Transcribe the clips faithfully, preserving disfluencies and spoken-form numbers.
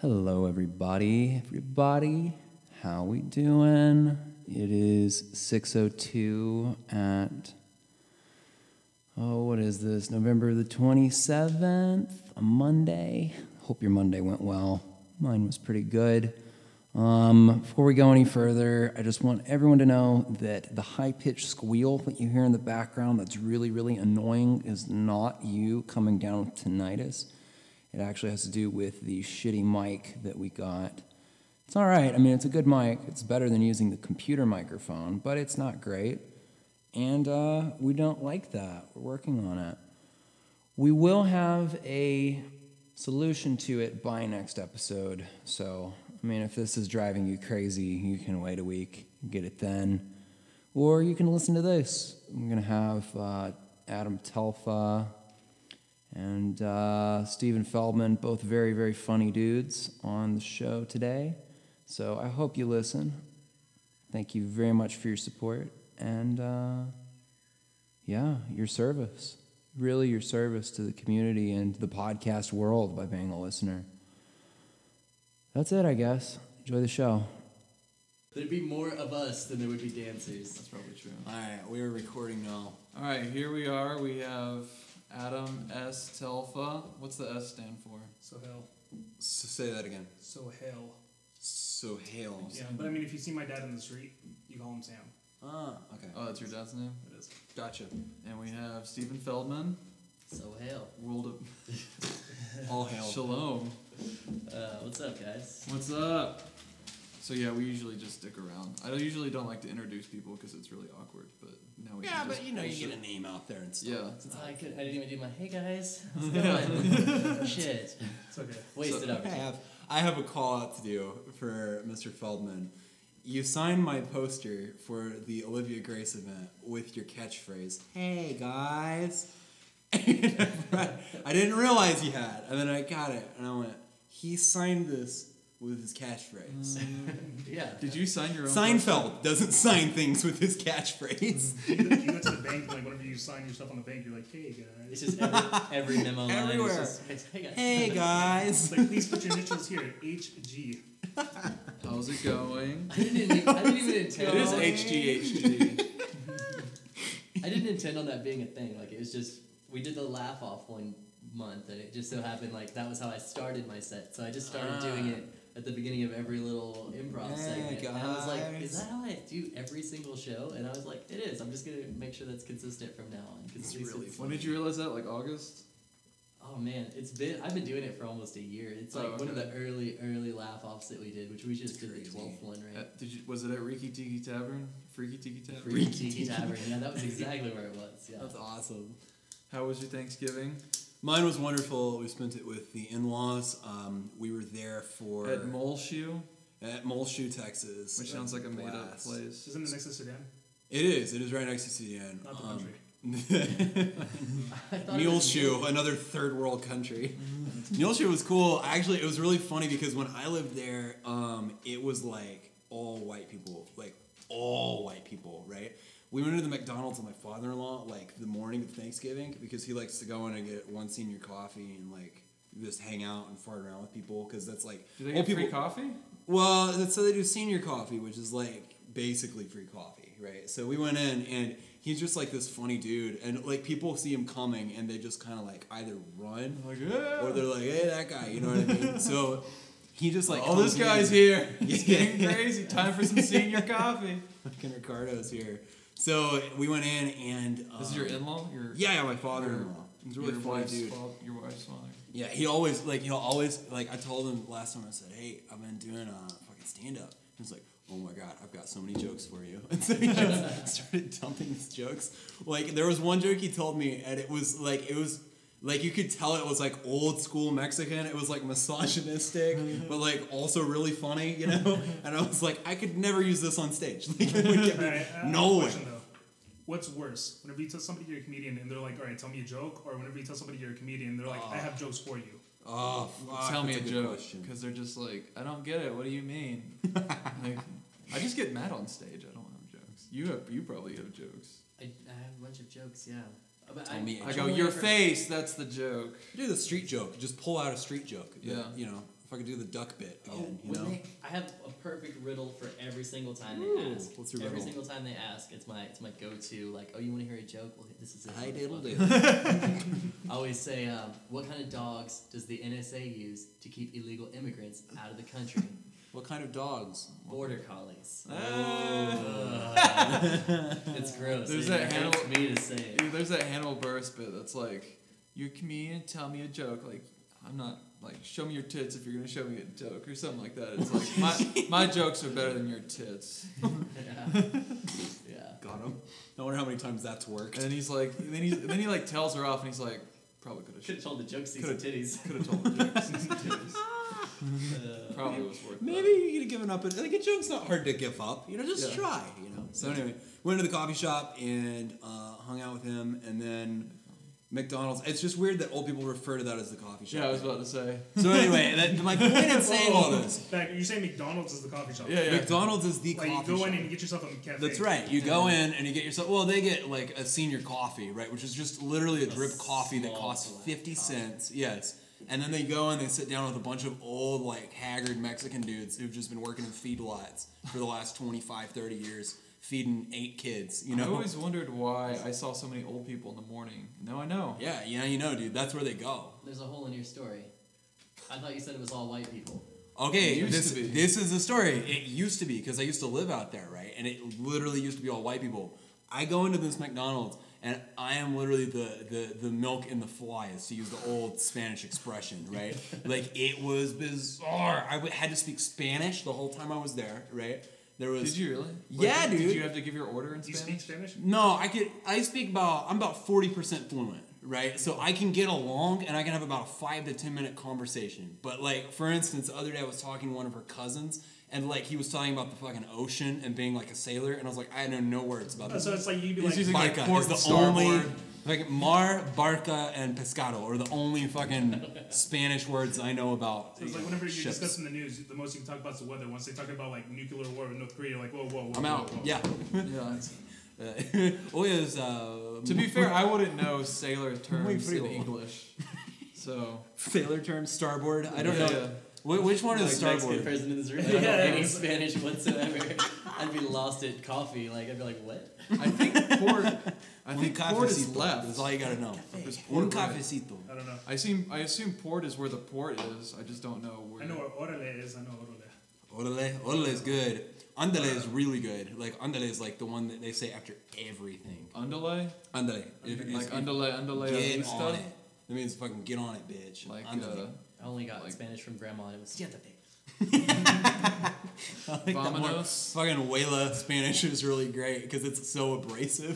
Hello, everybody. Everybody, how we doing? It is six oh two at, oh, what is this? November the twenty-seventh, a Monday. Hope your Monday went well. Mine was pretty good. Um, before we go any further, I just want everyone to know that the high-pitched squeal that you hear in the background that's really, really annoying is not you coming down with tinnitus. It actually has to do with the shitty mic that we got. It's all right. I mean, it's a good mic. It's better than using the computer microphone, but it's not great. And uh, we don't like that. We're working on it. We will have a solution to it by next episode. So, I mean, if this is driving you crazy, you can wait a week, get it then. Or you can listen to this. I'm going to have uh, Adam Telfa and uh, Stephen Feldman, both very, very funny dudes on the show today. So I hope you listen. Thank you very much for your support. And, uh, yeah, your service. Really your service to the community and the podcast world by being a listener. That's it, I guess. Enjoy the show. There'd be more of us than there would be dancers. That's probably true. All right, we are recording now. All right, here we are. We have Adam S. Telfa. What's the S stand for? Sohail. So say that again. Sohail. Sohail. Yeah, but I mean, if you see my dad in the street, you call him Sam. Ah, okay. Oh, that's your dad's name? It is. Gotcha. And we have Stephen Feldman. So hail. World of All hail. Shalom. Uh, what's up, guys? What's up? So yeah, we usually just stick around. I usually don't like to introduce people because it's really awkward, but now we Yeah, should but just you know, you bullshit. get a name out there and stuff. Yeah. Oh, I, could, I didn't even do my hey guys. How's it going? Shit. It's okay. Wasted So- I opportunity. have, I have a call out to do for Mister Feldman. You signed my poster for the Olivia Grace event with your catchphrase, "Hey guys." I didn't realize you had, and then I got it, and I went, he signed this with his catchphrase. Yeah. Did you sign your own Seinfeld doesn't sign things with his catchphrase. You go, you go to the bank, like whenever you sign your stuff on the bank, you're like, hey guys. It's just every, every memo line. Everywhere. Is just, hey guys. Hey guys. It's like, please put your initials here, H G. How's it going? I didn't, even- I didn't even intend It is on H G H G. I didn't intend on that being a thing. Like, it was just, we did the laugh off one month, and it just so happened, like, that was how I started my set. So I just started Ah. doing it at the beginning of every little improv Hey, segment. And I was like, guys. is that how I do every single show? And I was like, it is. I'm just going to make sure that's consistent from now on. 'cause It's at least really it's- When did you realize that? Like August? Oh, man. It's been, I've been doing it for almost a year. It's like Oh, one of okay. the early, early laugh offs that we did, which we just did the crazy. twelfth one, right? At, did you? Was it at Riki Tiki Tavern? Freaky Tiki Tavern? Free Tiki Tavern. Yeah, that was exactly where it was. Yeah. That's awesome. How was your Thanksgiving? Mine was wonderful. We spent it with the in-laws. Um, we were there for At Moleshoe, at Muleshoe, Texas. which A sounds like a made-up blast. place. Isn't it next to Sudan? It is. It is right next to Sudan. Not the Um, country. I thought it was Muleshoe, another third world country. Muleshoe was cool. Actually, it was really funny because when I lived there, um, it was like all white people, like all white people, right? We went to the McDonald's with my father-in-law like the morning of Thanksgiving because he likes to go in and get one senior coffee and like just hang out and fart around with people because that's like Do they old get free people. coffee? Well, that's so they do senior coffee, which is like basically free coffee, right? So we went in and he's just like this funny dude, and like people see him coming and they just kind of like either run Like, yeah. or they're like, "Hey, that guy," you know what I mean? So he just like, oh, this comes guy's in. here. It's Yeah. getting crazy. Time for some senior coffee. Fucking Ricardo's here. So we went in and um, This is your in-law? Your yeah, yeah, my father-in-law. He's a really your funny wife's dude. fa- your wife's father. Yeah, he always like he'll always like I told him last time I said, "Hey, I've been doing a fucking stand up." He's like, "Oh my god, I've got so many jokes for you." And so he just started dumping his jokes. Like there was one joke he told me, and it was like it was like you could tell it was like old school Mexican. It was like misogynistic, but like also really funny, you know. And I was like, I could never use this on stage. Like it would get me Alright, I have a nowhere. question, though. What's worse? Whenever you tell somebody you're a comedian and they're like, all right, tell me a joke, or whenever you tell somebody you're a comedian and they're like, I have jokes for you. Oh, fuck, Tell me a that's good joke. question. Because they're just like, I don't get it. What do you mean? like, I just get mad on stage. I don't have jokes. You have. You probably have jokes. I, I have a bunch of jokes, yeah. But Tell I, me a I joke. go, only your ever- face. That's the joke. Do the street joke. Just pull out a street joke. that, Yeah. You know, if fucking do the duck bit Oh, again. You when know. they, I have a perfect riddle for every single time Ooh, they ask. what's your every riddle? single time they ask, it's my it's my go-to. Like, oh, you want to hear a joke? Well, this is it. Hi, diddle motherfucker. diddle. I always say, um, what kind of dogs does the N S A use to keep illegal immigrants out of the country? What kind of dogs? Border collies. Ah. Ugh. It's gross. There's it that hurts Hannibal- me to say it. Dude, there's that Hannibal Buress bit that's like, you're a comedian, tell me a joke. Like, I'm not, like, show me your tits if you're going to show me a joke or something like that. It's like, my, my jokes are better than your tits. Yeah. Yeah. Got him. I wonder how many times that's worked. And he's like, and then, he, and then he like tells her off and he's like, probably could Could have have told the joke season Could've- titties. could have told the jokes. These titties. Uh, Probably was worth Maybe you could have given up. Like a joke's not hard to give up. You know, just Yeah. try. You know. So anyway, went to the coffee shop and uh, hung out with him, and then McDonald's. It's just weird that old people refer to that as the coffee shop. Yeah, I was about to say. So anyway, that, my point in saying all this, Back, you're saying McDonald's is the coffee shop. Yeah, yeah. McDonald's is the Like coffee you go shop. in and you get yourself a cafe. That's right. You go in and you get yourself. Well, they get like a senior coffee, right, which is just literally a drip coffee that small costs black fifty coffee. cents. Yes. And then they go and they sit down with a bunch of old, like, haggard Mexican dudes who've just been working in feedlots for the last twenty-five, thirty years, feeding eight kids, you know? I always wondered why I saw so many old people in the morning. Now I know. Yeah, yeah, you know, dude. That's where they go. There's a hole in your story. I thought you said it was all white people. Okay, It used this, to be. this is the story. It used to be, because I used to live out there, right? And it literally used to be all white people. I go into this McDonald's, and I am literally the, the, the milk in the flies, to use the old Spanish expression, right? Like, it was bizarre. I w- had to speak Spanish the whole time I was there, right? There was... Did you really? Yeah, Like, did, dude. Did you have to give your order in Do you Spanish? speak Spanish? No, I could. I speak about. I'm about forty percent fluent, right? So I can get along, and I can have about a five to ten minute conversation. But like, for instance, the other day I was talking to one of her cousins, and like he was talking about the fucking ocean and being like a sailor, and I was like, I know no words about Oh, this. so it's like you'd be He's like, using like Barca port is the starboard. only. Like mar, barca, and pescado are the only fucking Spanish words I know about. so it's like whenever you're ships. discussing the news, the most you can talk about is the weather. Once they talk about like nuclear war with North Korea, you're like, whoa, whoa, whoa. I'm whoa, out. whoa. Yeah. Yeah. Uh, oh, yes, uh, To be fair, I wouldn't know sailor terms in frío. English. So. sailor term starboard. I don't Yeah, know. yeah. Wh- Which one is Like starboard? Mexican person in this room. I don't know Yeah, any it's- Spanish whatsoever. I'd be lost at coffee. Like I'd be like, what? I think port. I Un think port is cafecito. left. That's all you gotta know. There's Un port right. cafecito. I don't know. I assume I assume port is where the port is. I just don't know where. I know what orale is. I know orale. Orale. Orale is good. Andale is really good. Like, andale is like the one that they say after everything. Underlay? Andale. If, if, Like if- underlay, underlay Get vista? on it. That means fucking get on it, bitch. Like Andale. uh, I only got Like- Spanish from grandma, and it was siéntate. I like that more. Vamonos. Fucking Wayla Spanish is really great because it's so abrasive.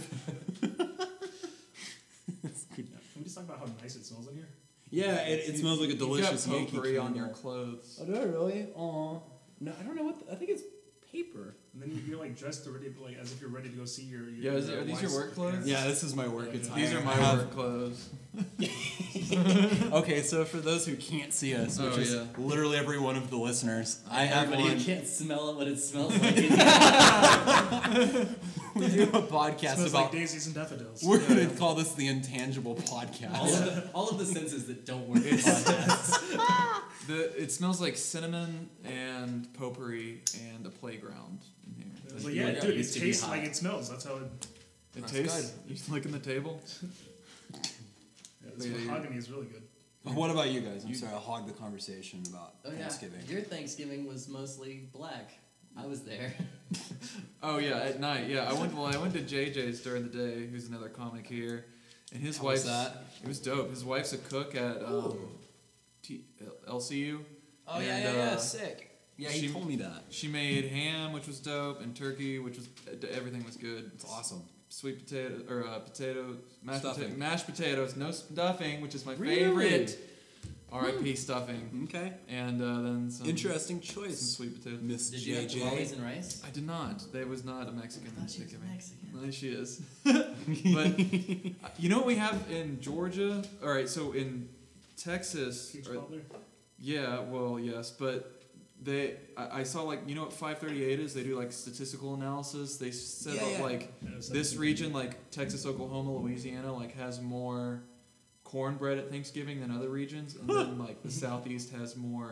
It's good. Can we just talk about how nice it smells in here? Yeah, it, it smells like a delicious you got Yankee potpourri on your Candle. clothes. Oh, do I really? Aw. No, I don't know what. The, I think it's paper. And then you're like dressed already, like as if you're ready to go see your. your Yeah, is it- are these your wife's work clothes? parents. Yeah, this is my work attire. These are my I have- work clothes. Okay, so for those who can't see us, which Oh, is yeah. literally every one of the listeners, I have Everybody one. who can't smell it, what it smells like. in here. We do a podcast Smells about. like daisies and daffodils. We're gonna call this the Intangible all, Podcast. of the, all of the senses that don't work in podcasts. The it smells like cinnamon and potpourri and a playground in here. It's You like, yeah, were- dude, it used to be tastes hot. like it smells. That's how it. It That's tastes. You licking the table. Yeah, this Yeah, yeah. mahogany is really good. What about you guys? I'm You- sorry, I hogged the conversation about Oh yeah, Thanksgiving. your Thanksgiving was mostly black. I was there. Oh yeah, at night. Yeah, I went. Well, I went to J J's during the day. Who's another comic here, and his How was wife's. that? It was dope. His wife's a cook at um, T- L C U. Oh yeah, And, yeah, yeah, uh, sick. Yeah, she- he told me that. She made ham, which was dope, and turkey, which was everything was good. It's awesome. Sweet potato or uh, potato mashed, Stuffing. pota- mashed potatoes, no stuffing, which is my Really? favorite. R I P stuffing, Okay. and uh, then some Interesting some choice, sweet potatoes. Miss Did you J have tamales J. and rice? I did not. There was not a Mexican I thought she was Thanksgiving. Mexican. No, she is. But uh, you know what we have in Georgia? All right, so in Texas, Peach or- cobbler. yeah, well, yes, but they, I, I saw like, you know what five thirty-eight is? They do like statistical analysis. They said Yeah, that yeah. like Yeah, so- this region, like Texas, Oklahoma, Louisiana, like has more cornbread at Thanksgiving than other regions, and then like the Southeast has more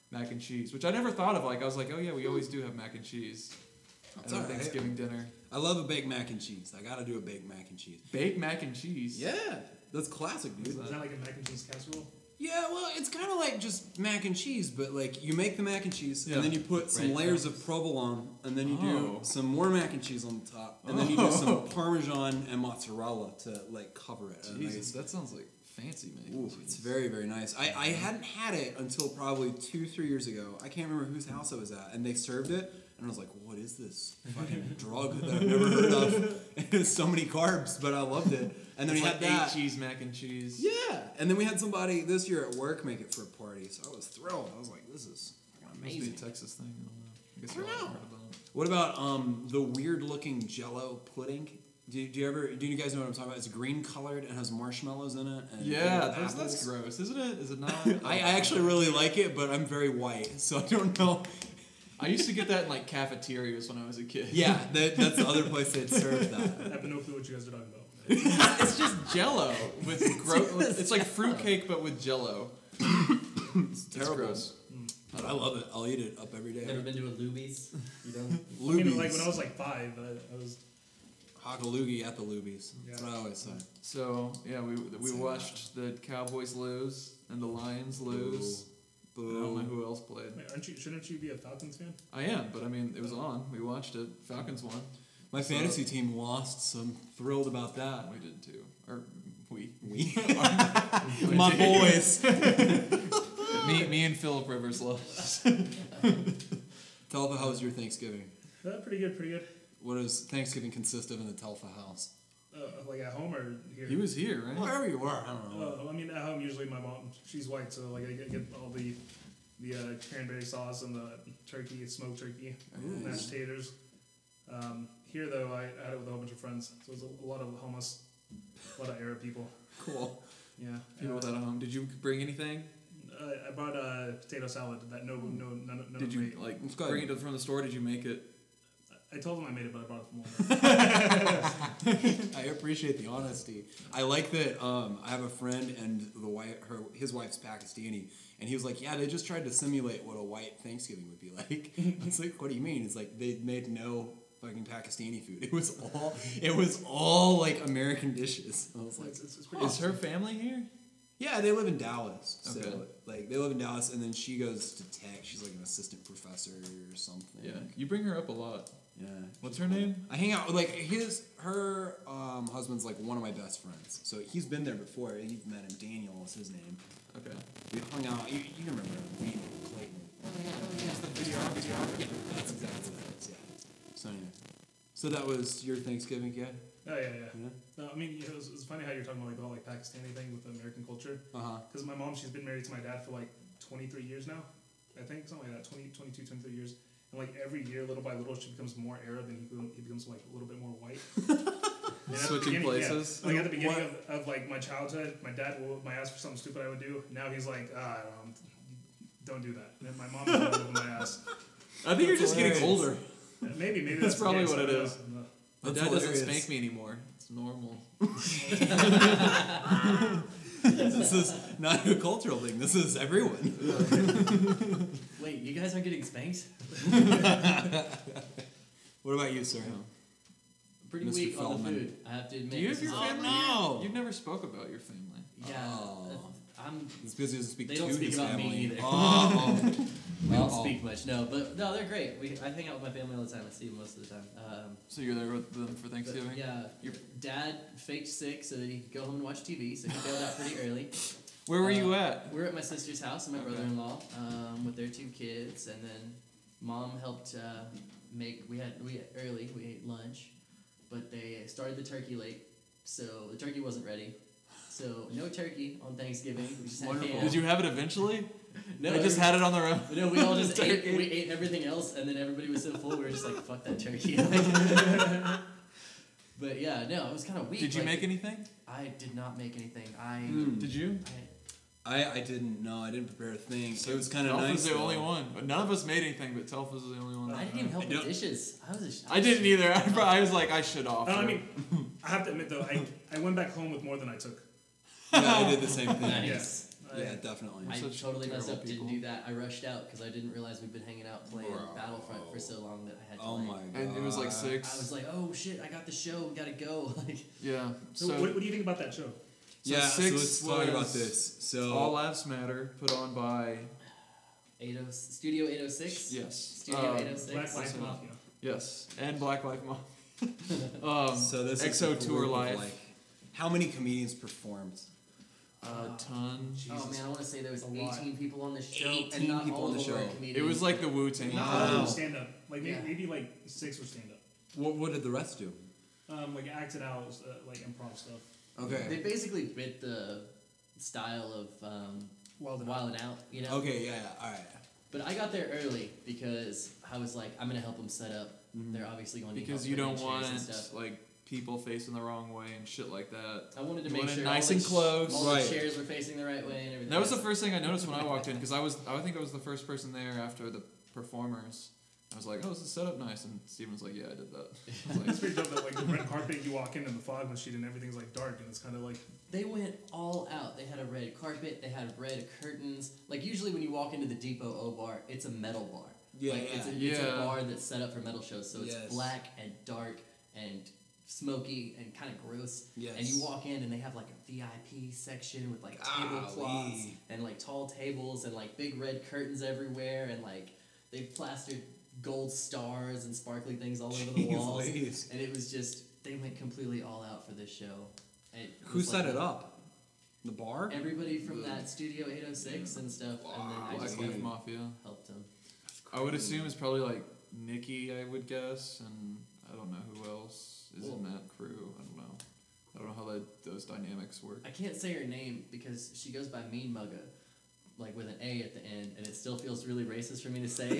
mac and cheese, which I never thought of. Like I was like, oh yeah, we always do have mac and cheese That's at our all right. Thanksgiving dinner. I love a baked mac and cheese. I gotta do a baked mac and cheese. Baked mac and cheese. Yeah, that's classic, dude. Is that like a mac and cheese casserole? Yeah, well, it's kind of like just mac and cheese, but like you make the mac and cheese, Yeah. and then you put some Bread layers crumbs. of provolone, and then you Oh. do some more mac and cheese on the top, and then you do Oh. some Parmesan and mozzarella to like cover it. And, like, Jesus, that sounds like fancy mac and Ooh, cheese. it's very, very nice. I, I hadn't had it until probably two, three years ago. I can't remember whose house I was at, and they served it, and I was like, what is this fucking drug that I've never heard of? It's so many carbs, but I loved it. And then It's we like had that. eight cheese mac and cheese. Yeah, and then we had somebody this year at work make it for a party, so I was thrilled. I was like, this is fucking Must be a amazing. Texas thing. I don't know. I guess I don't y'all know. heard about it. What about um the weird looking Jello pudding? Do, do you ever do you guys know what I'm talking about? It's green colored and has marshmallows in it. And Yeah, little that's, that's apples. gross, isn't it? Is it not? I, I actually really like it, but I'm very white, so I don't know. I used to get that in like cafeterias when I was a kid. Yeah, that, that's the other place they'd serve that. I have no clue what you guys are talking about. It's just Jello with gross. It's like fruitcake but with Jello. It's It's terrible. gross. But I love it. I'll eat it up every day. Never been to a Luby's? You don't? I mean, like when I was like five, I, I was Hockaloogie at the Lubies. That's Yeah. what I always say. So yeah, we we Say watched the Cowboys lose and the Lions lose. I don't know Boo. who else played. wait, aren't you? Shouldn't you be a Falcons fan? I am, but I mean it was on. We watched it. Falcons won. My fantasy team lost, so I'm thrilled about that. We did too. Or we. We. My My team. boys. Me me and Philip Rivers lost. Telfa, how was your Thanksgiving? Uh, pretty good, pretty good. What does Thanksgiving consist of in the Telfa house? Uh, like at home or here? He was here, right? Wherever you were, I don't know. Uh, I mean, at home usually my mom, she's white, so like I get, get all the the uh, cranberry sauce and the turkey, smoked turkey, Nice. mashed taters. Um, here though, I, I had it with a whole bunch of friends, so it was a, a lot of hummus, a lot of Arab people. Cool. Yeah. People Uh, without a home. Did you bring anything? uh, I brought a potato salad that no no none, none Did of you made. like It's good. bring it to- from the store? Did you make it? I told them I made it, but I brought it from Walmart. I appreciate the honesty. I like that. Um, I have a friend, and the wife, her, his wife's Pakistani, and he was like, "Yeah, they just tried to simulate what a white Thanksgiving would be like." I was like, "What do you mean?" It's like they made no fucking Pakistani food. It was all, it was all like American dishes. I was like, it's, it's, it's pretty. Is her family here? "Yeah, they live in Dallas. So Okay. like they live in Dallas, and then she goes to Tech. She's like an assistant professor or something. Yeah. You bring her up a lot. Yeah. What's her name? I hang out with like his her um, husband's like one of my best friends. So he's been there before. And you've met him. Daniel is his name. Okay. We hung out. You, you can remember him. We Clayton. That's the videographer. Yeah, that's exactly what it is. Yeah. So anyway, so that was your Thanksgiving, yeah? Oh yeah, yeah. Yeah. No, I mean, it was, it was funny how you're talking about like the whole like Pakistani thing with the American culture. Uh huh. Because my mom, she's been married to my dad for like twenty-three years now. I think something like that, twenty, twenty-two, twenty-three years. And like every year, little by little, she becomes more Arab, and he become- he becomes like a little bit more white. And at the Switching beginning- yeah, places? like at the beginning of, of like my childhood, my dad will might ask for something stupid I would do. Now he's like, ah, um, don't do that. And my mom is over my ass. I think you're just getting hilarious. older. Uh, Maybe, maybe That's that's, the probably case, what I it don't is. know. My That's dad doesn't hilarious. spank me anymore. It's normal. This is not a cultural thing. This is everyone. Wait, you guys aren't getting spanked? What about you, sir? Pretty Mister weak on the Feldman. food, I have to admit. Do you have This your is- Oh, family? no. You've never spoke about your family. Yeah. Oh. I'm. It's because he doesn't speak They to don't speak his about me family. either. Oh. We don't Uh-oh. speak much, no, but no, they're great. We I hang out with my family all the time. I see them most of the time. Um, So you're there with them for but Thanksgiving? yeah, your dad faked sick so that he could go home and watch T V. So he bailed out pretty early. Where were you Uh, at? We're at my sister's house and my Okay. brother-in-law um, with their two kids, and then mom helped uh, make. We had we ate early. We ate lunch, but they started the turkey late, so the turkey wasn't ready. So no turkey on Thanksgiving. We just had Wonderful. ham. Did you have it eventually? No, they just every- had it on their own. No, we all just ate. Turkey. We ate everything else, and then everybody was so full. We were just like, "Fuck that turkey." But yeah, no, it was kind of weak. Did you like, make anything? I did not make anything. I. Hmm. Did you? I I, I didn't know. I didn't prepare a thing. So it was kind of Telf nice. was the though. only one. But none of us made anything, but Telf was the only one. I didn't even help I with don't- dishes. I was. A, I didn't either. I, I was like, I should offer. No, I mean, I have to admit though, I, I went back home with more than I took. Yeah, I did the same thing. Nice. Yeah. I- Yeah, definitely. I such totally messed terrible up. Didn't people. do that. I rushed out because I didn't realize we've been hanging out playing Bro. Battlefront for so long that I had to. Oh like, my god. And it was like six. I was like, oh shit, I got the show. We gotta go. Like, Yeah. So, So, what, what do you think about that show? so Yeah, so six let's talk about was this. So All Lives Matter, put on by eight oh Studio eight oh six. yes, Studio um, eight oh six. Black Lives Mafia. yes, and Black Lives Matter. um, so this X O is the Tour group of, Life. like, how many comedians performed? a ton. Oh man, I want to say there was A lot. eighteen people on the show, eighteen and not people all on the of them were show. comedians. It was like the Wu Tang. Not all of them Wow. were stand up. Like maybe, Yeah. maybe like six were stand up. What what did the rest do? Um, like acted out, uh, like improv stuff. Okay. They basically bit the style of um, Wild and Wild and Out, you know. Okay, yeah, yeah, all right. But I got there early because I was like, I'm gonna help them set up. They're obviously going to need Because help you putting don't in chairs want and stuff. like people facing the wrong way and shit like that. I wanted to You make want it sure nice all and the ch- close. all Right. the chairs were facing the right way and everything. That was the first thing I noticed when I walked in because I was I think I was the first person there after the performers. I was like, oh, is the setup nice? And Steven was like, yeah, I did that. I was It's like, pretty dope that like the red carpet, you walk in and the fog machine and everything's like dark and it's kind of like They went all out. They had a red carpet. They had red curtains. Like usually when you walk into the Depot O Bar, it's a metal bar. Yeah, like, yeah. It's a, it's a Yeah. bar that's set up for metal shows, so it's Yes. black and dark and smoky and kind of gross. Yes. And you walk in and they have like a V I P section with like tablecloths Golly. and like tall tables and like big red curtains everywhere and like they've plastered gold stars and sparkly things all over the Jeez walls. Louise. And it was just they went completely all out for this show. It Who was set like it up? The bar? Everybody from that Studio eight oh six and stuff, and then I Black just Lives like, Mafia. helped them. I would assume it's probably like Nikki, I would guess, and I don't know who else is in Well- that crew. I don't know. I don't know how that, those dynamics work. I can't say her name because she goes by Mean Mugga, like with an A at the end, and it still feels really racist for me to say.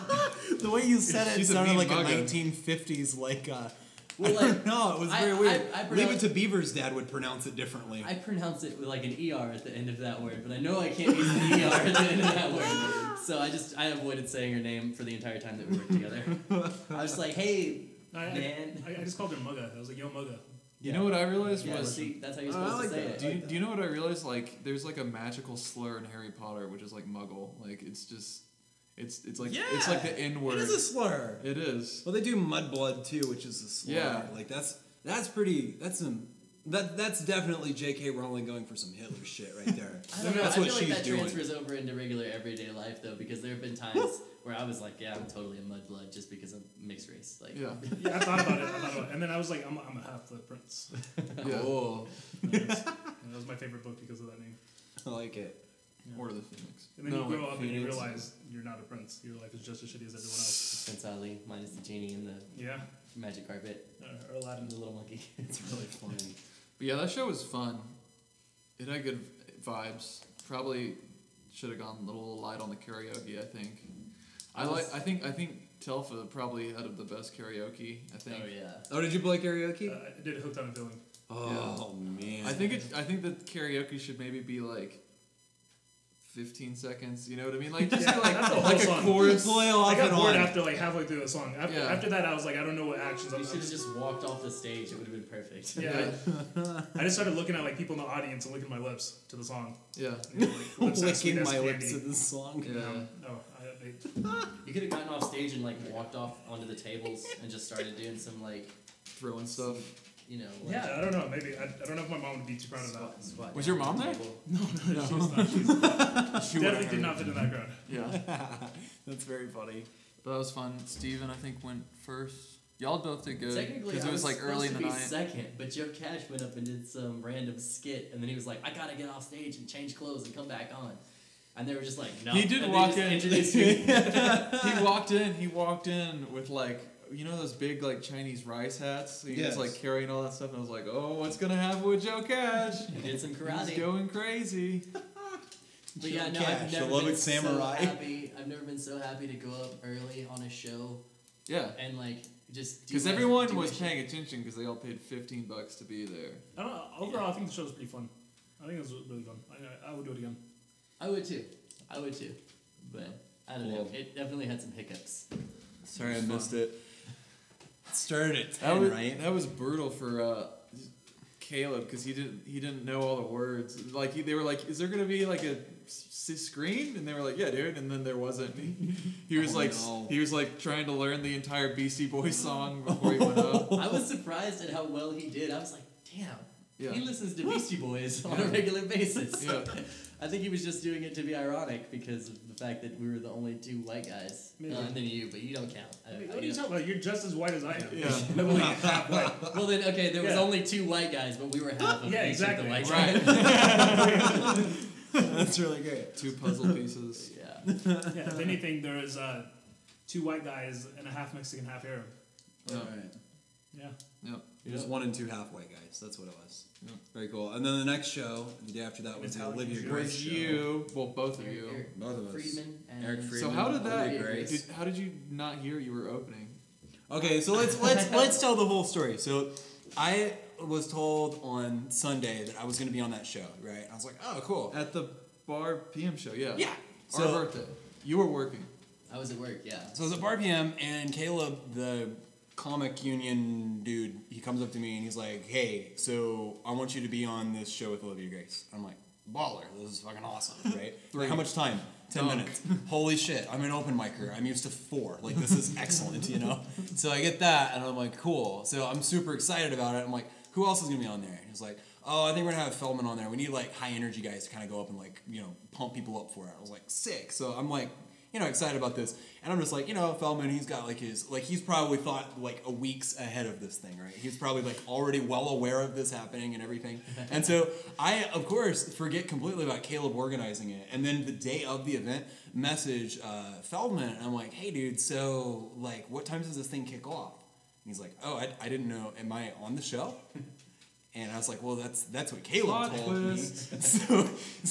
The way you said it She's a sounded mean like a mugger. nineteen fifties, like, uh, Well, I don't like, know, it was I- very I- weird. I Leave it pronounce- to Beaver's dad would pronounce it differently. I pronounce it with like an E R at the end of that word, but I know I can't use an E R at the end of that word. So I just I avoided saying her name for the entire time that we worked together. I was like, hey, I, I, man. I, I just called her Mugga. I was like, yo Mugga. You know what I realized Yeah, was. see, that's how you're Oh, I supposed like to say that. it. Do you, do you know what I realized? Like, there's like a magical slur in Harry Potter, which is like Muggle. Like, it's just, it's it's like it's like the N word. It is a slur. It is. Well, they do Mudblood too, which is a slur. Yeah. Like that's that's pretty. That's some. That that's definitely J K Rowling going for some Hitler shit right there. I don't know. That's I what feel like she's that doing. transfers over into regular everyday life though, because there have been times where I was like, yeah, I'm totally a mudblood just because I'm mixed race. Like, Yeah. Yeah, I thought about it. I thought about it. And then I was like, I'm, I'm a half blood prince. Yeah. Cool. And that was my favorite book because of that name. I like it. Order of the Phoenix. And then No, you grow like up and you Phoenix. realize you're not a prince. Your life is just as shitty as everyone else. Prince Ali minus the genie and the Yeah. magic carpet Uh, or Aladdin. and the little monkey. It's really funny. But yeah, that show was fun. It had good vibes. Probably should have gone a little light on the karaoke. I think. I like. I think. I think Telfa probably had the best karaoke. I think. Oh yeah. Oh, did you play karaoke? Uh, I did Hooked on a Feeling. Oh man. I think it. I think that karaoke should maybe be like fifteen seconds. You know what I mean? Like just Yeah, like that's the whole like a song. chorus. play I off got and bored on. after like halfway through the song. After, Yeah. after that, I was like, I don't know what actions I'm You should have just walked off the stage. It would have been perfect. Yeah. I just started looking at like people in the audience and licking my lips to the song. Yeah. You know, like, lips as sweet Licking as my candy. lips to this song. Yeah. Um, oh, I, I, You could have gotten off stage and like walked off onto the tables and just started doing some like, Throwing stuff. you know. Like, yeah, I don't know. Maybe I, I don't know if my mom would be too proud of that. Squat, squat Was down your on mom the there? table. No, no, she was not. She was She definitely would've did not heard. fit in that crowd. Yeah. That's very funny. But that was fun. Steven, I think, went first. Y'all both did good. Technically, Because I it was like supposed early in to the be night. second, but Joe Cash went up and did some random skit, and then he was like, "I gotta get off stage and change clothes and come back on," and they were just like, "No." He did and they walk just in. Introduced me. he walked in. He walked in with like you know those big like Chinese rice hats. He Yes. was like carrying all that stuff, and I was like, "Oh, what's gonna happen with Joe Cash? He did some He's karate. going crazy." But yeah, no, Joe I've Cash, never the been Lubbock so Samurai. happy. I've never been so happy to go up early on a show Yeah, and like just do because my- everyone do my was shit. paying attention because they all paid fifteen bucks to be there. I don't know. Overall, I think the show was pretty fun. I think it was really fun. I, I, I would do it again. I would too. I would too. But I don't know. Cool. It definitely had some hiccups. Sorry, I Missed it. Started at That ten, was right? that was brutal for uh, Caleb because he didn't he didn't know all the words. Like he, they were like, "Is there gonna be like a s- screen?" And they were like, "Yeah, dude." And then there wasn't. He, he was Oh, like no. he was like trying to learn the entire Beastie Boys song before he went up. I was surprised at how well he did. I was like, damn, Yeah. he listens to Beastie Boys on Yeah. a regular basis. Yeah. I think he was just doing it to be ironic because of the fact that we were the only two white guys. Maybe. Uh, and then you, but you don't count. I, What I are you don't- talking about? You're just as white as I am. Yeah. I'm only half white. Well then, okay, there was Yeah. only two white guys, but we were half of Yeah, each exactly. of the white Right. guys. That's really great. Two puzzle pieces. Yeah. Yeah, if anything, there is uh, two white guys and a half Mexican, half Arab. Yeah. All right. Yeah. Yep. You're just one and two half white guys. That's what it was. Yep. Very cool. And then the next show, the day after that, was the Italian Olivia Jewish Grace Was show. you? Well, both of Eric- you. Eric Both of us. Friedman and Eric So Friedman. how did that? Olivia Grace. Did, how did you not hear you were opening? Okay, so let's let's let's tell the whole story. So I was told on Sunday that I was going to be on that show, right? I was like, oh, cool. At the Bar P M show, yeah. Yeah. Our So birthday. You were working. I was at work, yeah. so it was at Bar P M, and Caleb, the comic union dude, he comes up to me and he's like, hey, so I want you to be on this show with Olivia Grace. I'm like, baller, this is fucking awesome, right? Three. How much time? Ten Dunk. minutes. Holy shit, I'm an open micer. I'm used to four. Like, this is excellent, you know? So I get that, and I'm like, cool. So I'm super excited about it. I'm like, who else is gonna be on there? And he's like, oh, I think we're gonna have Feldman on there. We need, like, high energy guys to kind of go up and, like, you know, pump people up for it. I was like, sick. So I'm like, you know, excited about this. And I'm just like, you know, Feldman, he's got like his, like he's probably thought like a weeks ahead of this thing, right? He's probably like already well aware of this happening and everything. And so I, of course, forget completely about Caleb organizing it. And then the day of the event, message uh, Feldman, and I'm like, hey dude, so like what time does this thing kick off? And he's like, oh, I, I didn't know, am I on the show? And I was like, well, that's that's what Caleb Plot told twist. me. So,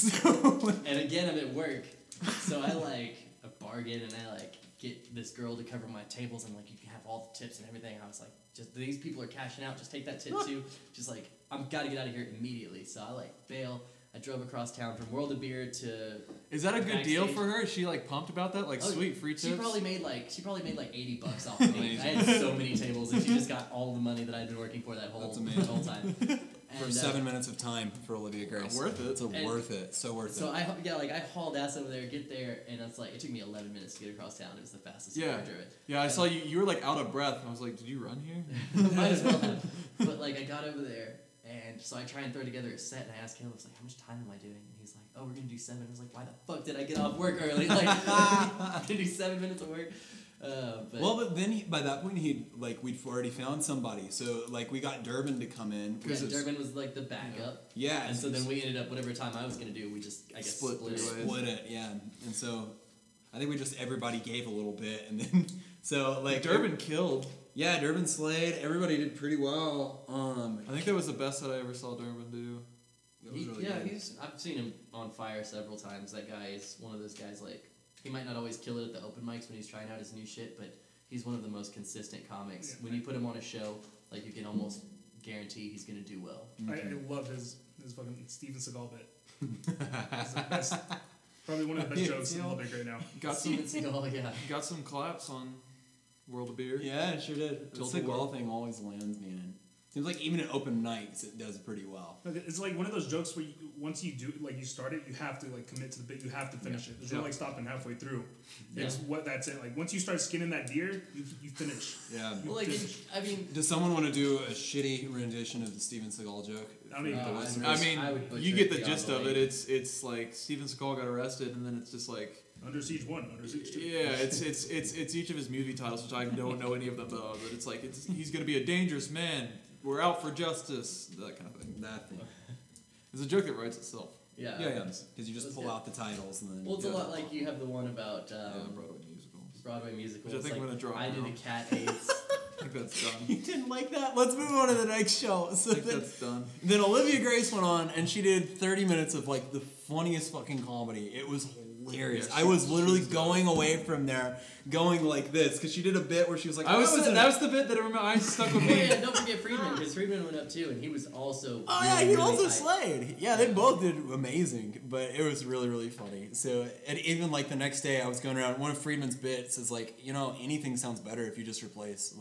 so And again, I'm at work, so I like a bargain, and I like get this girl to cover my tables, and like you can have all the tips and everything. I was like, just these people are cashing out. Just take that tip too. Just like I'm gotta get out of here immediately. So I like bail. I drove across town from World of Beer to. Is that a good deal Backstage. for her? Is she like pumped about that? Like Oh, sweet free tips. She probably made like she probably made like eighty bucks off of me. I had so many tables, and she just got all the money that I'd been working for that whole That's amazing. that whole time. for And, uh, seven minutes of time for Olivia Grace. worth it. It's a And- worth it. So worth So it. I yeah like I hauled ass over there, get there, and it's like it took me eleven minutes to get across town. It was the fastest I've Yeah. ever driven. Yeah, I saw you. You were like out of breath. I was like, did you run here? Might as well have. But like I got over there, and so I try and throw together a set, and I asked Caleb, I was like, how much time am I doing? And he's like, oh, we're gonna do seven. I was like, why the fuck did I get off work early? Like, I'm gonna do seven minutes of work. Uh, but Well, but then he, by that point he like we'd already found somebody. So like we got Durbin to come in yeah, because it's Durbin was like the backup. yeah, And so it's- then we ended up whatever time I was gonna do, we just I guess Split split, three it. ways. split it, yeah. And so I think we just everybody gave a little bit, and then so like Durbin killed. yeah, Durbin slayed. Everybody did pretty well. Um, I think that was the best that I ever saw Durbin do. it was He- really yeah, good. he's I've seen him on fire several times. That guy is one of those guys like he might not always kill it at the open mics when he's trying out his new shit, but he's one of the most consistent comics. Yeah. When you put him on a show, like you can almost guarantee he's gonna do well. I, I love his his fucking Steven Seagal bit. It's the best, probably one of the best jokes in Yeah. Lubbock right now. Got some. Steven Seagal, yeah. Got some claps on World of Beer. Yeah, it sure did. The Total Seagal world. thing always lands, man. Seems like even at open nights it does pretty well. Like, it's like one of those jokes where you, once you do like you start it, you have to like commit to the bit. You have to finish it. There's no Yeah. like stopping halfway through. It's Yeah. what that's it. Like once you start skinning that deer, you, you finish. Yeah. Well, like it, I mean, Does someone want to do a shitty rendition of the Steven Seagal joke? I don't even Uh, know. I What's mean- I mean, I would butcher you get it the beyond gist the of way. it. It's it's like Steven Seagal got arrested, and then it's just like Under Siege One, Under Siege Two. yeah, it's it's it's it's each of his movie titles, which I don't know any of them though. But it's like it's, he's gonna be a dangerous man. We're out for justice. That kind of thing. That thing. It's a joke that writes itself. yeah. Yeah, yeah. Because you just That's pull good. out the titles and then. Well, it's Yeah. a lot like you have the one about um, yeah, Broadway musicals. Broadway musicals. Which I think like, I'm gonna drop I did now. a cat AIDS. I think that's done. You didn't like that? Let's move on to the next show. So I think then, that's done. then Olivia Grace went on and she did thirty minutes of like the funniest fucking comedy. It was hilarious. Yeah, I she- was literally she's good. going away from there, going like this because she did a bit where she was like, I was "I that, in a-" was the bit that I remember. I stuck with Oh, yeah, me. don't forget Friedman, because Friedman went up too, and he was also. Oh really, yeah, he really also hyped. slayed. Yeah, they both did amazing, but it was really really funny. So and even like the next day, I was going around. One of Friedman's bits is like, you know, anything sounds better if you just replace like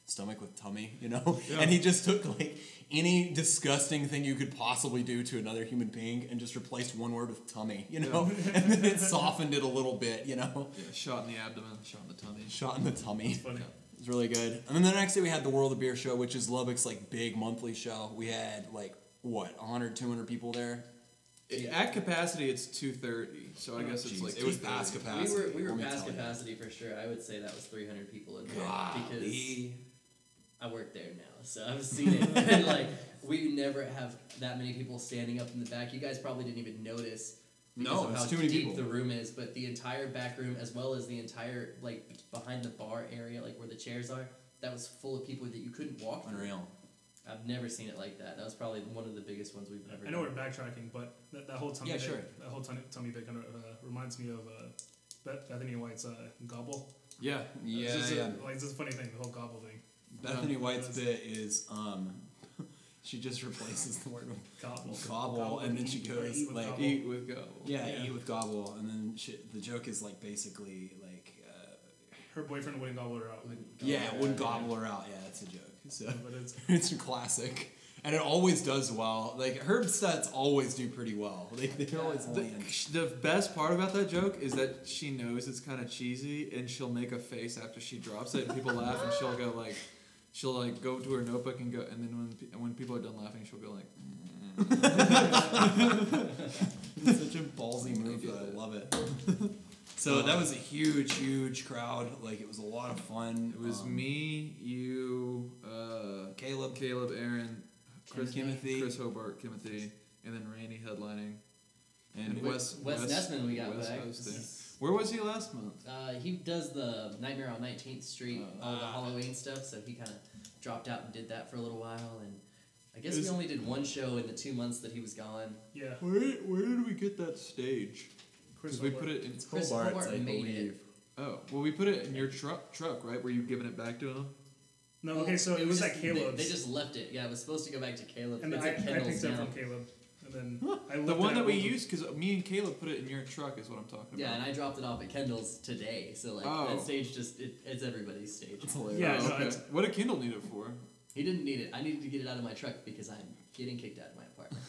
stomach with tummy, you know? Yeah. And he just took like any disgusting thing you could possibly do to another human being and just replaced one word with tummy, you know? Yeah. And then it softened it a little bit, you know? Yeah, shot in the abdomen, shot in the tummy. Shot in the tummy. That's funny. Yeah. It was really good. And then the next day we had the World of Beer show, which is Lubbock's like big monthly show. We had like, what, one hundred, two hundred people there? It, at capacity, it's two thirty, so I guess it's Jeez, like it was two thirty. past capacity. We were we were let me past tell you. capacity for sure. I would say that was three hundred people in there Golly. because I work there now, so I've seen it. And like we never have that many people standing up in the back. You guys probably didn't even notice because No, of it's how too many deep people. the room is. But the entire back room, as well as the entire like behind the bar area, like where the chairs are, that was full of people that you couldn't walk through. Unreal. I've never seen it like that. That was probably one of the biggest ones we've ever I know done. we're backtracking, but that, that whole tummy Yeah, bit, sure. that whole tummy, tummy bit kind of uh, reminds me of uh, Beth- Bethany White's uh, gobble. Yeah. Yeah, It's just yeah. A, like it's just a funny thing, the whole gobble thing. Bethany White's That's- bit is, um, she just replaces the word with Gobble. gobble, and then she eat- or goes eat with like, gobble. Eat with go. yeah, Yeah. eat with gobble, and then she, the joke is like basically like, uh, Her boyfriend wouldn't gobble her out. yeah, it wouldn't gobble her out. Yeah, that's a joke. So But it's it's a classic, and it always does well. Like her stats always do pretty well. They they're always The, land. the best part about that joke is that she knows it's kind of cheesy, and she'll make a face after she drops it, and people laugh, and she'll go like, she'll like go to her notebook and go, and then when pe- when people are done laughing, she'll go like, It's such a ballsy move, though. I love it. So that was a huge, huge crowd. Like it was a lot of fun. it was Um, me, you, uh, Caleb, Caleb, Aaron, Chris, Timothy. Chris Hobart, Timothy, and then Randy headlining, and And Wes Wes Nessman we got Wes back. hosting. This is- Where was he last month? Uh, he does the Nightmare on nineteenth Street, Oh. all the Ah. Halloween stuff, so he kind of dropped out and did that for a little while. And I guess Is- we only did one show in the two months that he was gone. yeah. Where where did we get that stage? Chris Because we Hobart. put it in. Chris Hobart's, Hobart I made believe. it. Oh, well, we put it in your truck, truck, right? Were you giving it back to him? No, okay, so it, was just, at they- Caleb's. They, just left it. Yeah, it was supposed to go back to Caleb. and it's I, at I Kendall's picked it now. up from Caleb. And then I The looked one at that it we and- used, because me and Caleb put it in your truck, is what I'm talking Yeah, about. and I dropped it off at Kendall's today. So like Oh. that stage just it, it's everybody's stage. It's hilarious. Yeah, Oh, no, okay. it's- What did Kindle need it for? He didn't need it. I needed to get it out of my truck because I'm getting kicked out of my apartment.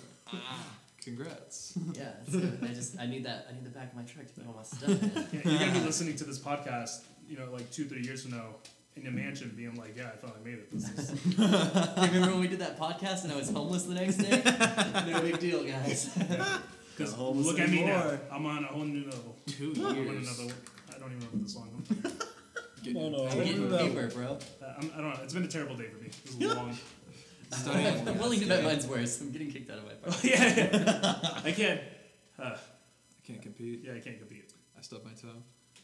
Congrats. Yeah, so I just I need that I need the back of my truck to put all my stuff in. Yeah, you're gonna be listening to this podcast, you know, like two, three years from now, in your mansion, being like, "Yeah, I finally made it." This is You remember when we did that podcast and I was homeless the next day? No big deal, guys. because homeless look at me now. anymore. I'm on a whole new level. Two I'm on years. another. I don't even remember the song. Getting Oh, no. I'm getting paper, bro. Uh, I'm, I don't know. It's been a terrible day for me. This is long. studying. I'm willing to bet mine's worse. I'm getting kicked out of my apartment. yeah, I can't. Uh, I can't compete. yeah, I can't compete. I stubbed my toe.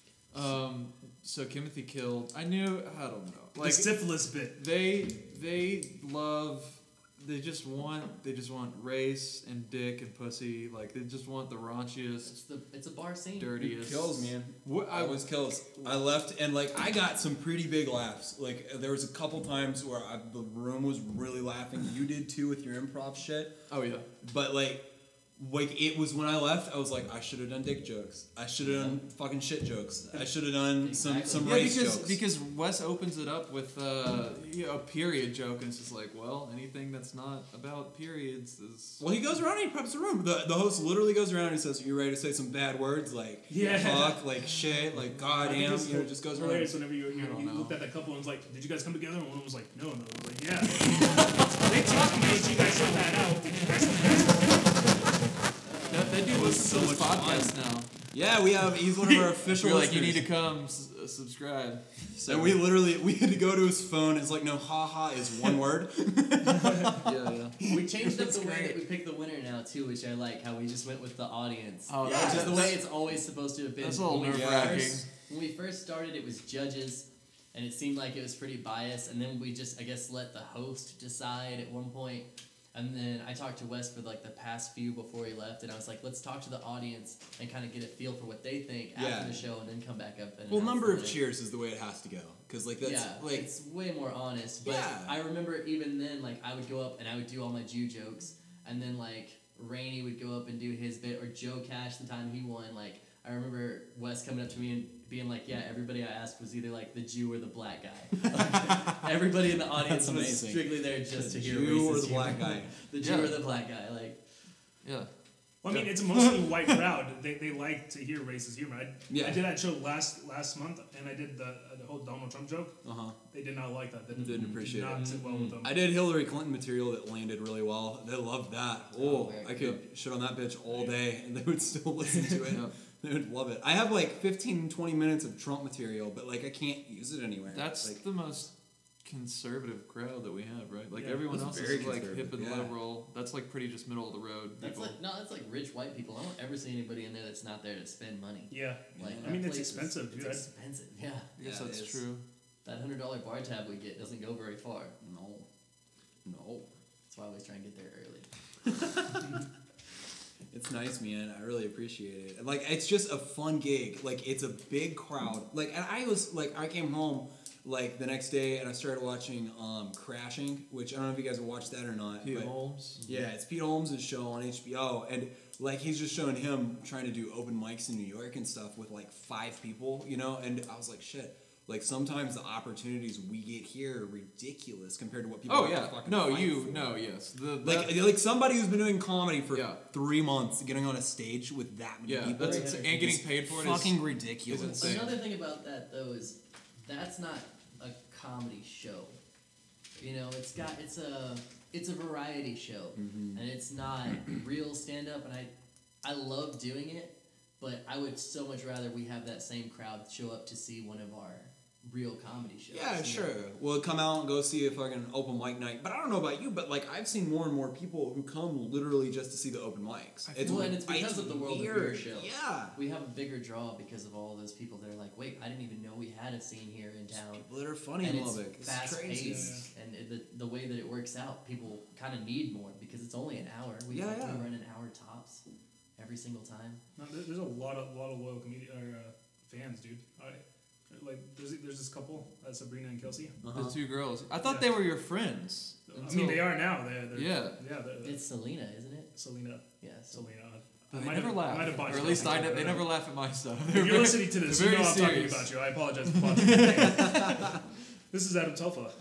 Um, so Timothy killed. I knew. I don't know. The Like syphilis bit. they they love. They just want. They just want race and dick and pussy. Like they just want the raunchiest, It's the it's a bar scene. dirtiest. Kills, man. What I I was kills. I left and like I got some pretty big laughs. Like there was a couple times where I, the room was really laughing. You did too with your improv shit. Oh yeah. But like, like it was when I left. I was like, I should have done dick jokes. I should have done fucking shit jokes. I should have done some Exactly. some Yeah, race because jokes. because Wes opens it up with uh, you know, a period joke, and it's just like, well, anything that's not about periods is. Well, he goes around and he preps the room. The, the host literally goes around and he says, "Are you ready to say some bad words like Yeah. fuck, like shit, like I think goddamn?" it's You know, just goes around. hilarious whenever you, you, I don't you know. looked at that couple and was like, "Did you guys come together?" And one was like, "No," and the other was like, "Yeah." They talked and made you guys so bad out. Did you guys? That, that dude listens so to this much podcast now. Yeah, we have. He's one of our official. We're like, you listeners. need to come s- uh, subscribe. So we literally we had to go to his phone. It's like no, haha is one word. Yeah, yeah. We changed up That's the way great. that we pick the winner now too, which I like. How we just went with the audience. Oh, Which that's- is the way it's always supposed to have been. That's a little When we nerve-wracking. first- When we first started, it was judges, and it seemed like it was pretty biased. And then we just, I guess, let the host decide at one point. And then I talked to Wes for like the past few before he left, and I was like, let's talk to the audience and kind of get a feel for what they think Yeah. after the show, and then come back up and. Well, announce number the of winner. cheers is the way it has to go. Cause like that's yeah, like it's way more honest. But Yeah. I remember even then, like I would go up and I would do all my Jew jokes, and then like Rainey would go up and do his bit, or Joe Cash the time he won. Like I remember Wes coming up to me and being like, yeah, everybody I asked was either like the Jew or the black guy. Like, everybody in the audience That's was amazing. strictly there just The to hear Jew or racist the black humor. guy. The Jew Yeah. or the black guy, like. Yeah. Well, I mean, it's a mostly white crowd. They, they like to hear racist humor. I, Yeah. I did that show last last month, and I did the the whole Donald Trump joke. Uh huh. They did not like that. They Didn't appreciate did not it. sit well with them. I did Hillary Clinton material that landed really well. They loved that. Oh, Oh, very I could shit on that bitch all day, and they would still listen to it. They would love it. I have like fifteen, twenty minutes of Trump material, but like I can't use it anywhere. That's like, the most conservative crowd that we have, right? Like Yeah, everyone it's else very is like conservative, hip and yeah. liberal. That's like pretty just middle of the road That's people. like no, that's like rich white people. I don't ever see anybody in there that's not there to spend money. Yeah. Like Yeah. I mean, that it's place is- expensive, It's dude. I- expensive, yeah. I guess Yeah, it that's is. true. That hundred dollar bar tab we get doesn't go very far. no, no. That's why I always try and get there early. It's nice, man. I really appreciate it. Like, it's just a fun gig. Like, it's a big crowd. Like, and I was like, I came home like the next day and I started watching um, Crashing, which I don't know if you guys have watched that or not. Pete but Holmes. yeah, it's Pete Holmes' show on H B O, and like he's just showing him trying to do open mics in New York and stuff with like five people, you know. And I was like, shit. Like sometimes the opportunities we get here are ridiculous compared to what people. Oh have to yeah. fucking No, fight you. for. No, yes. The Like, that- like somebody who's been doing comedy for Yeah. three months, getting on a stage with that many yeah. people, That's Right. and getting paid for it is fucking ridiculous. is insane. Another thing about that though is that's not a comedy show. You know, it's got it's a it's a variety show, Mm-hmm. and it's not real stand up. And I I love doing it, but I would so much rather we have that same crowd show up to see one of our real comedy shows. Yeah, you know? sure. We'll come out and go see a fucking open mic night. But I don't know about you, but like I've seen more and more people who come literally just to see the open mics. I Well, and it's because of the World of Beer weird. show. Yeah. We have a bigger draw because of all those people that are like, wait, I didn't even know we had a scene here in town. People that are funny And in it's Lubbock. It's fast crazy. paced, and it, the the way that it works out, people kind of need more because it's only an hour. We Yeah, like, yeah. we run an hour tops every single time. No, there- there's a lot of lot of loyal comedi- or, uh, fans, dude. I like there's there's this couple, uh, Sabrina and Kelsey. Uh-huh. The two girls. I thought Yeah. they were your friends. I mean, until- they are now. They're, they're Yeah. yeah. They're, It's Selena, isn't it? Selena, Yeah. So Selena. I But they might never have- laugh. might have botched Or at it. least I, don't ne- they know. never laugh at my stuff. If They're you're very- listening to this, you they're know very I'm talking serious. about you. I apologize for botching your name. This is Adam Telfa.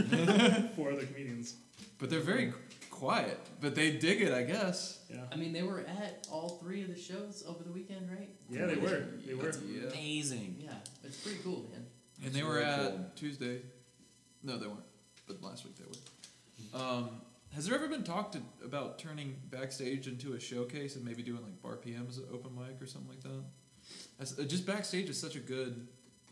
Four other comedians. But they're very quiet. But they dig it, I guess. Yeah. I mean, they were at all three of the shows over the weekend, right? Yeah, they were. They were. That's- yeah. Amazing. Yeah, it's pretty cool, man. And That's they were really at cool. Tuesday. No, they weren't. But last week they were. Um, has there ever been talk to, about turning backstage into a showcase and maybe doing like bar P M as an open mic or something like that? As, uh, just backstage is such a good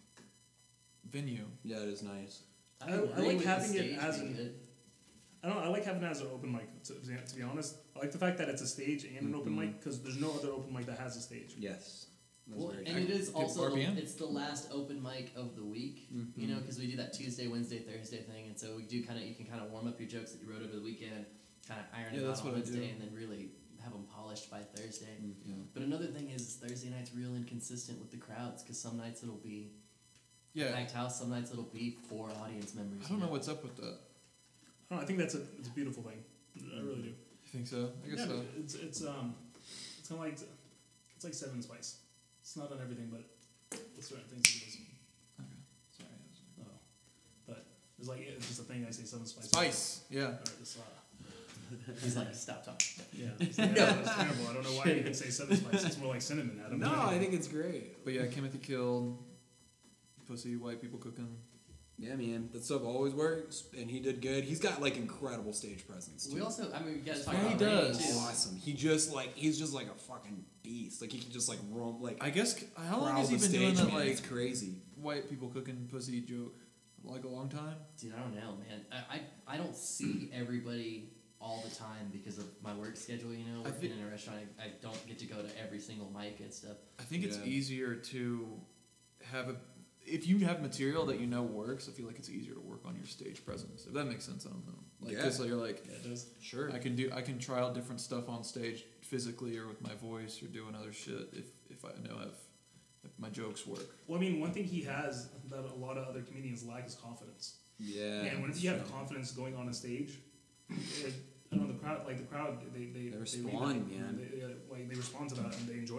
venue. Yeah, it is nice. I- I agree like with the having it stage as being an- good. I don't know. I like having it as an open mic. To, to be honest, I like the fact that it's a stage and an open Mhm. mic because there's no other open mic that has a stage. Yes. That's Well, very and true. it is Did also bar the, P M? it's the last open mic of the week, Mm-hmm. you know, because we do that Tuesday, Wednesday, Thursday thing, and so we do kind of you can kind of warm up your jokes that you wrote over the weekend, kind of iron Yeah, them that's out on what I do. Wednesday, and then really have them polished by Thursday. Yeah. But another thing is Thursday night's real inconsistent with the crowds because some nights it'll be Yeah. packed house, some nights it'll be four audience members. I don't you know what's up with that. I don't know. I think that's a it's a beautiful thing. I really do. You think so? I guess Yeah, so. but it's it's um it's kind of like it's like Seven Spice. It's not on everything, but with certain things it is. Okay. Sorry. Oh, but it's like it's just a thing. I say Seven Spice. Spice. Yeah. Or it's, uh, He's like, stop talking. yeah. It's, yeah, that's terrible. I don't know why you can say Seven Spice. It's more like cinnamon. I don't No, know. I think it's great. But yeah, Timothy killed. Pussy, white people cooking. Yeah, man. That stuff always works, and he did good. He's got like incredible stage presence. Too. We also, I mean, we gotta talk Yeah, he about Rain, does. too. awesome. He just like he's just like a fucking beast. Like he can just like roam like. I guess. How long prowl has he the been stage, doing that? man. Like It's crazy. white people cooking pussy joke. Like a long time. Dude, I don't know, man. I, I, I don't see everybody all the time because of my work schedule, you know, I working thi- in a restaurant. I, I don't get to go to every single mic and stuff. I think it's Yeah. easier to have a. If you have material that you know works, I feel like it's easier to work on your stage presence. If that makes sense, I don't know. Like, Yeah. cause you're like, Yeah, it does. Sure. I can do, I can try out different stuff on stage physically or with my voice or doing other shit if if I know if, if my jokes work. Well, I mean, one thing he has that a lot of other comedians lack is confidence. Yeah. and whenever that's you have true. confidence going on a stage, it, I don't know the crowd, like the crowd, they they They read respond, that. man. They, uh, like they respond to that and they enjoy that.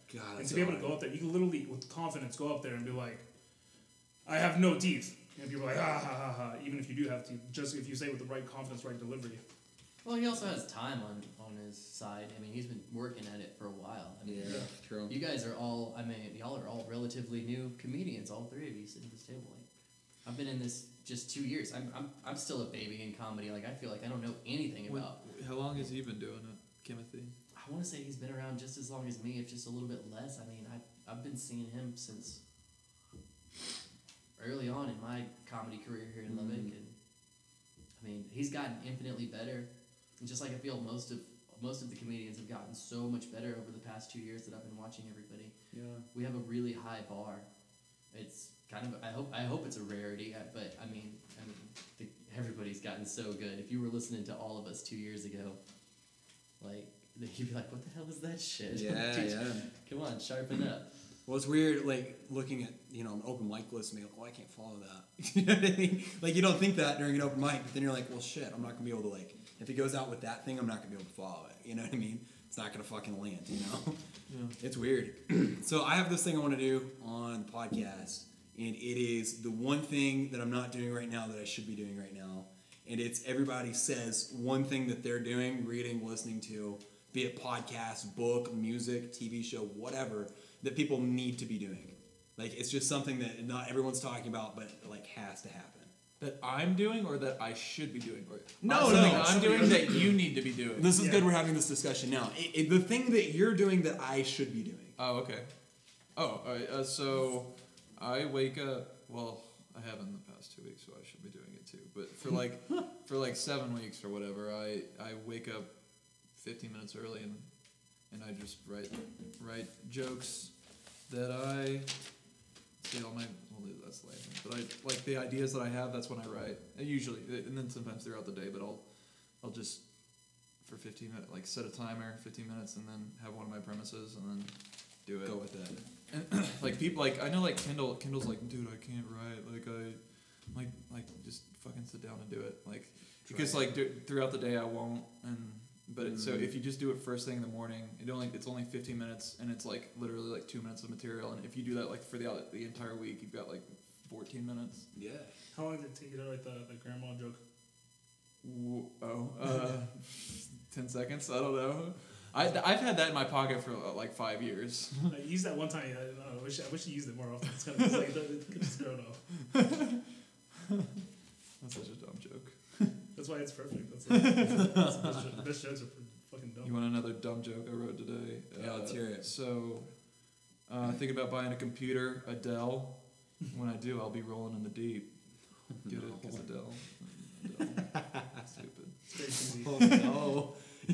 God, and that's to be so able to hard. go up there, you can literally with confidence go up there and be like, I have no teeth. And people are like, ah, ha, ha, ha. Even if you do have teeth, just if you say with the right confidence, right delivery. Well, he also has time on, on his side. I mean, he's been working at it for a while. I mean, Yeah, true. you guys are all, I mean, y'all are all relatively new comedians, all three of you sitting at this table. Like, I've been in this just two years. I'm, I'm, I'm still a baby in comedy. Like, I feel like I don't know anything When- about. how long has he been doing it, Timothy? I want to say he's been around just as long as me, if just a little bit less. I mean, I, I've been seeing him since early on in my comedy career here in Lubbock, and I mean, he's gotten infinitely better. And just like I feel most of most of the comedians have gotten so much better over the past two years that I've been watching everybody. Yeah. We have a really high bar. It's kind of I hope I hope it's a rarity, I- but I mean I mean the, everybody's gotten so good. If you were listening to all of us two years ago, like you'd be like, what the hell is that shit? Yeah, Dude, yeah. Come on, sharpen up. Well, it's weird, like, looking at, you know, an open mic list and being like, well, I can't follow that. You know what I mean? Like, you don't think that during an open mic, but then you're like, well, shit, I'm not going to be able to, like, if he goes out with that thing, I'm not going to be able to follow it. You know what I mean? It's not going to fucking land, you know? Yeah. It's weird. So I have this thing I want to do on the podcast, and it is the one thing that I'm not doing right now that I should be doing right now. And it's everybody says one thing that they're doing, reading, listening to, be it podcast, book, music, T V show, whatever, that people need to be doing. Like, it's just something that not everyone's talking about, but, like, has to happen. That I'm doing or that I should be doing? Or, No, something no, I'm something doing you're that you need to be doing. This is Yeah. good we're having this discussion now. It, it, the thing that you're doing that I should be doing. Oh, okay. Oh, all right. Uh, so I wake up. Well, I have in the past two weeks, so I should be doing it too. But for like for like seven weeks or whatever, I, I wake up fifteen minutes early and and I just write write jokes that I see all my. Well, that's lame. But I like the ideas that I have. That's when I write. I usually, and then sometimes throughout the day. But I'll I'll just for fifteen minutes, like set a timer, fifteen minutes, and then have one of my premises, and then do it. Go with that. And like people, like I know, like Kendall. Kendall's like, dude, I can't write. Like I, like, like just fucking sit down and do it. Like because Try it. like do, throughout the day I won't. And but it, so Mm. if you just do it first thing in the morning, it only it's only fifteen minutes, and it's like literally like two minutes of material. And if you do that like for the the entire week, you've got like fourteen minutes. Yeah. How long did it take you to write the, the grandma joke? Wo- Oh, uh, ten seconds. I don't know. I I've had that in my pocket for uh, like five years. I used that one time. I, don't know, I wish I wish you used it more often. It's kind of like it could just grown off. That's such a dumb joke. That's why it's perfect. That's like, that's the best, jo- the best jokes are fucking dumb. You want another dumb joke I wrote today? Yeah, let's hear it. So, uh, thinking about buying a computer, a Dell. When I do, I'll be rolling in the deep. Get it? Because Adele. Adele. Stupid. It's very cheesy. Oh, no.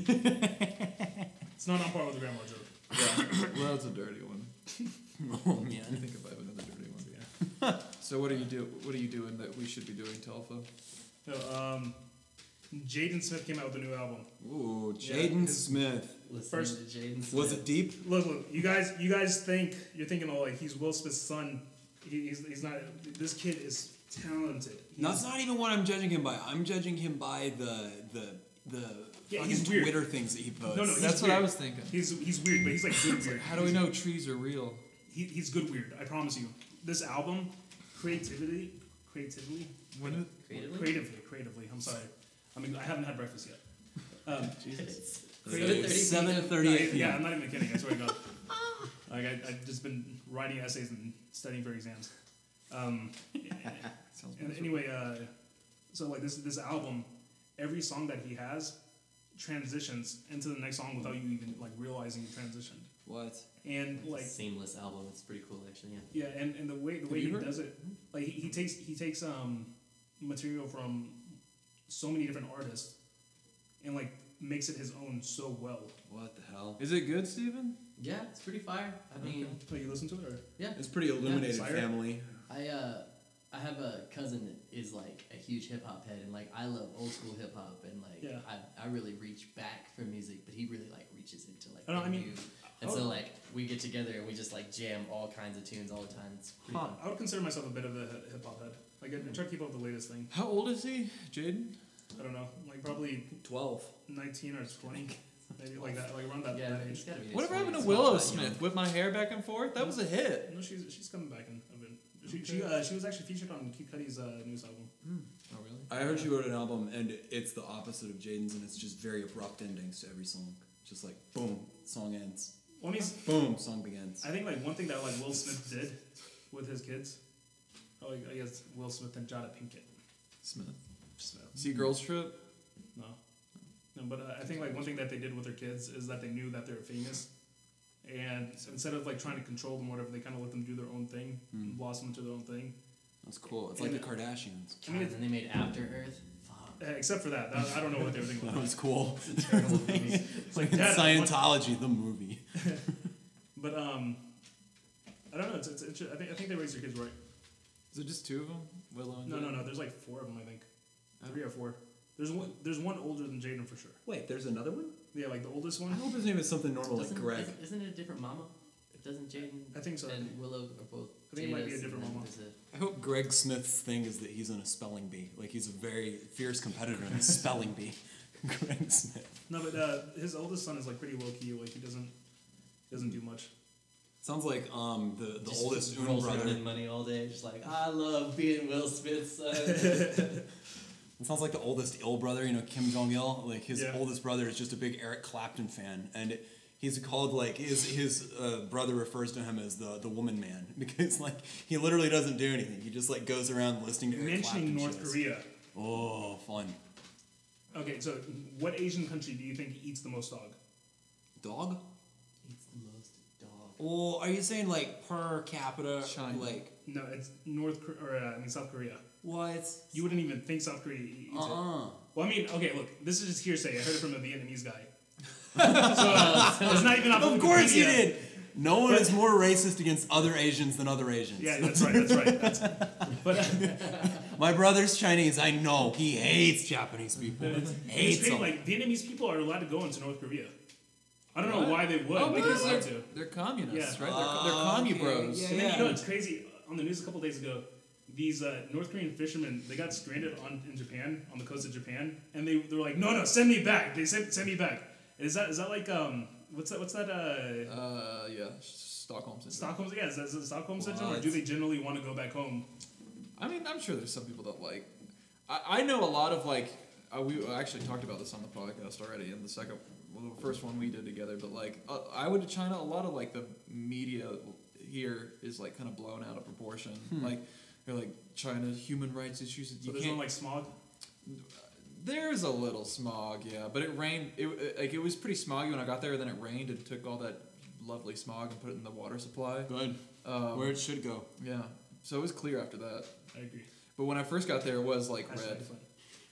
It's not on par with the grandma joke. Yeah. Well, that's a dirty one. Oh, I man. think if I have another dirty one. Yeah. So what are you do? What are you doing that we should be doing, Telfa? No, um, Jaden Smith came out with a new album. Ooh, Yeah, Jaden his- Smith. Listening First- to Jaden Smith. Was it deep? Look, look, you guys, you guys think you're thinking, oh, like he's Will Smith's son. He, he's, he's not. This kid is talented. He's, That's not even what I'm judging him by. I'm judging him by the the the Yeah, fucking he's weird. Twitter things that he posts. No, no, he's That's what I weird. was thinking. He's he's weird, but he's like good weird. How do we know trees are real? He, he's good weird. I promise you. This album, creativity, creativity, When it, Creatively? creatively, creatively. I'm sorry. I mean, I haven't had breakfast yet. Um, Jesus. Creative- seven no, thirty-eight. yeah, I'm not even kidding. I swear to God. Like I, I've just been writing essays and studying for exams. Um, sounds and miserable. anyway, uh, so like this this album, every song that he has transitions into the next song without you even like realizing you transitioned. What? And Like like seamless album. It's pretty cool actually. Yeah. yeah, and, and the way the Have way you he heard does it, like he, he takes he takes um material from so many different artists, and like makes it his own so well. What the hell? Is it good, Steven? Yeah, it's pretty fire. I mean, Oh, you listen to it or? yeah. It's pretty illuminated Sire? family. I uh, I have a cousin that is like a huge hip hop head, and like I love old school hip hop, and like Yeah. I, I really reach back for music, but he really like reaches into like I know, the I mean, new. And I so would- like we get together and we just like jam all kinds of tunes all the time. It's pretty Huh. fun. I would consider myself a bit of a hip hop head. Like I, I try to keep up with the latest thing. How old is he, Jaden? I don't know, like probably Twelve. nineteen or twenty. Maybe like that, like around that, Yeah, that it's age. gotta be. in his Whatever happened to twenties, Willow not that Smith? young. Whip my hair back and forth. That was a hit. No, she's she's coming back in a bit. She she, uh, she was actually featured on Kid Cudi's uh, newest album. Oh really? I heard she wrote an album, and it's the opposite of Jaden's, and it's just very abrupt endings to every song. Just like boom, song ends. Well, I mean, Boom, song begins. I think like one thing that like Will Smith did with his kids, oh, like, I guess Will Smith and Jada Pinkett Smith. Smith. See Girls Trip. No, no, but uh, I think like one thing that they did with their kids is that they knew that they were famous, and instead of like trying to control them, or whatever, they kind of let them do their own thing, Mm. blossom into their own thing. That's cool. It's like the Kardashians. I mean, God, it's, and they made After Earth. Fuck. uh, except for that, that, I don't know what they were thinking That about. was cool. It's a terrible movie. It's like Like Dad, Scientology, the movie. But um, I don't know. It's, it's, it's I think I think they raised their kids right. Is it just two of them? Willow and No, no, Jaden? no. There's like four of them, I think. Three or four. There's one. There's one older than Jaden for sure. Wait, there's another one? Yeah, like the oldest I one. hope his name is something normal like Doesn't- Greg. Isn't, isn't it a different mama? Doesn't Jaden I think so. and Willow are both I think it might be a Jada's, different and then mama. there's a- I hope Greg Smith's thing is that he's in a spelling bee. Like he's a very fierce competitor in the spelling bee. Greg Smith. No, but uh, his oldest son is like pretty low key. Like he doesn't he doesn't do much. Sounds like um the, the just oldest Un rolls brother. around in money all day, just like I love being Will Smith's son. It sounds like the oldest ill brother, you know, Kim Jong Il. Like his Yeah. oldest brother is just a big Eric Clapton fan, and he's called like his his uh, brother refers to him as the the woman man because like he literally doesn't do anything. He just like goes around listening to Eric Mentioning Clapton North shows. Korea. Oh, fun. Okay, so what Asian country do you think eats the most dog? Dog? Eats the most dog. Well, are you saying like per capita? China. Like No, it's North Korea, or uh, I mean South Korea. what? You wouldn't even think South Korea eats Uh it. uh Well, I mean, okay, look, this is just hearsay. I heard it from a Vietnamese guy. so uh, it's not even off Of course you Wikipedia. did. No one But- is more racist against other Asians than other Asians. Yeah, that's right. That's right. That's, but uh, My brother's Chinese. I know he hates Japanese people. it's, it's hates crazy. them. Like Vietnamese people are allowed to go into North Korea. I don't know What? why they would. Oh, but because they're they're, allowed to. they're communists, Yeah. right? They're, they're Oh, commie okay. bros. Yeah. And then you know it's crazy. On the news a couple days ago, these uh, North Korean fishermen they got stranded on in Japan on the coast of Japan, and they they were like, no, no, send me back. They said send me back. Is that is that like um what's that what's that uh Uh, yeah, Stockholm syndrome. Stockholm? Yeah, is that, is that Stockholm syndrome, or What? do they generally want to go back home? I mean, I'm sure there's some people that like. I, I know a lot of like. Uh, we actually talked about this on the podcast already in the second, well, the first one we did together. But like, uh, I went to China. A lot of like the media here is like kind of blown out of proportion. Like, they're like China's human rights issues. So You there's no can't. like smog. There's a little smog, yeah, but it rained. It it- like it was pretty smoggy when I got there. Then it rained and took all that lovely smog and put it in the water supply. Good. Um, Where it should go. yeah, so it was clear after that. I agree. But when I first got there, it was like Hashtag red. fun.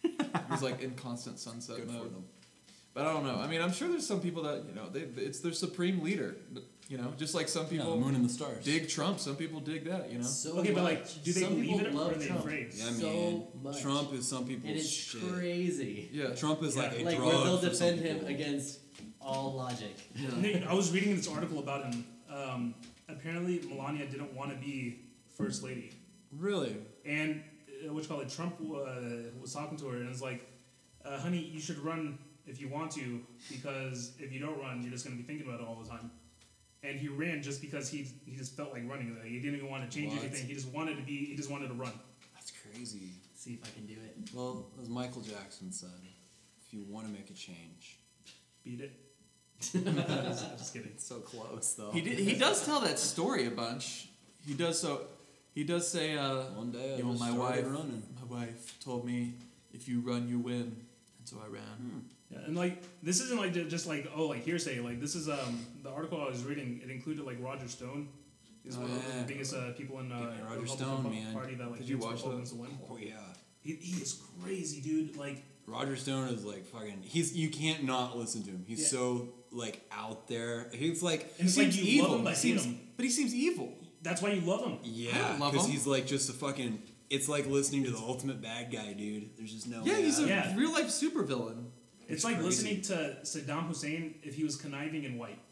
It was like in constant sunset Good mode. for them. But I don't know. I mean, I'm sure there's some people that you know they it's their supreme leader. But, you know, just like some Yeah, the people moon and the stars. dig Trump, some people dig that. You know. So Okay, but much. like, do they Some believe people it or love are they Trump. afraid? Yeah, so man. much. Trump is some people's It is shit. crazy. Yeah. Trump is like Yeah. a Like drug where they'll for some defend him people. against all logic. And then I was reading this article about him. Um, apparently, Melania didn't want to be first lady, Really? and uh, what you call it, Trump uh, was talking to her and was like, uh, "Honey, you should run if you want to, because if you don't run, you're just gonna be thinking about it all the time." And he ran just because he he just felt like running. Like, he didn't even want to change What? anything. He just wanted to be. He just wanted to run. That's crazy. See if I can do it. Well, as Michael Jackson said, if you want to make a change. Beat it. I'm just, I'm just kidding. It's so close, though. He did, he does tell that story a bunch. He does so. He does say, uh, One day I you know, just my started wife, running. my wife told me, if you run, you win, and so I ran. Yeah, and like this isn't like ju- just like oh like hearsay. Like this is um the article I was reading. It included like Roger Stone. He's Oh, one of yeah. the biggest uh, people in uh, Yeah, the Roger Republican Stone, pa- man. Party that like Did you gets watch Republicans to win. Oh yeah. He, he is crazy, dude. Like Roger Stone is like fucking. He's you can't not listen to him. He's Yeah. so like out there. He's like And it's he like seems you evil. love him but he hate seems, him. but he seems evil. That's why you love him. yeah, love because him. he's like just a fucking. It's like listening to the ultimate bad guy, dude. There's just no. Yeah, he's a Yeah. real life supervillain. It's, It's like crazy. listening to Saddam Hussein if he was conniving in white.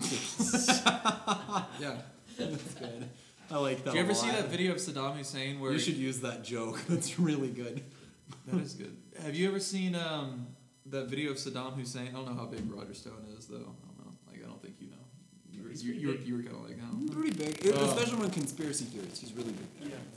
Yeah. That's good. I like that. Did you ever a see lot. that video of Saddam Hussein where You should use that joke. That's really good. that is good. Have you ever seen um that video of Saddam Hussein. I don't know how big Roger Stone is though. I don't know. Like I don't think you know. You were He's you, pretty you were, big. you were kind of like, oh. Pretty big, Uh, especially when conspiracy theorists. He's really big. Yeah.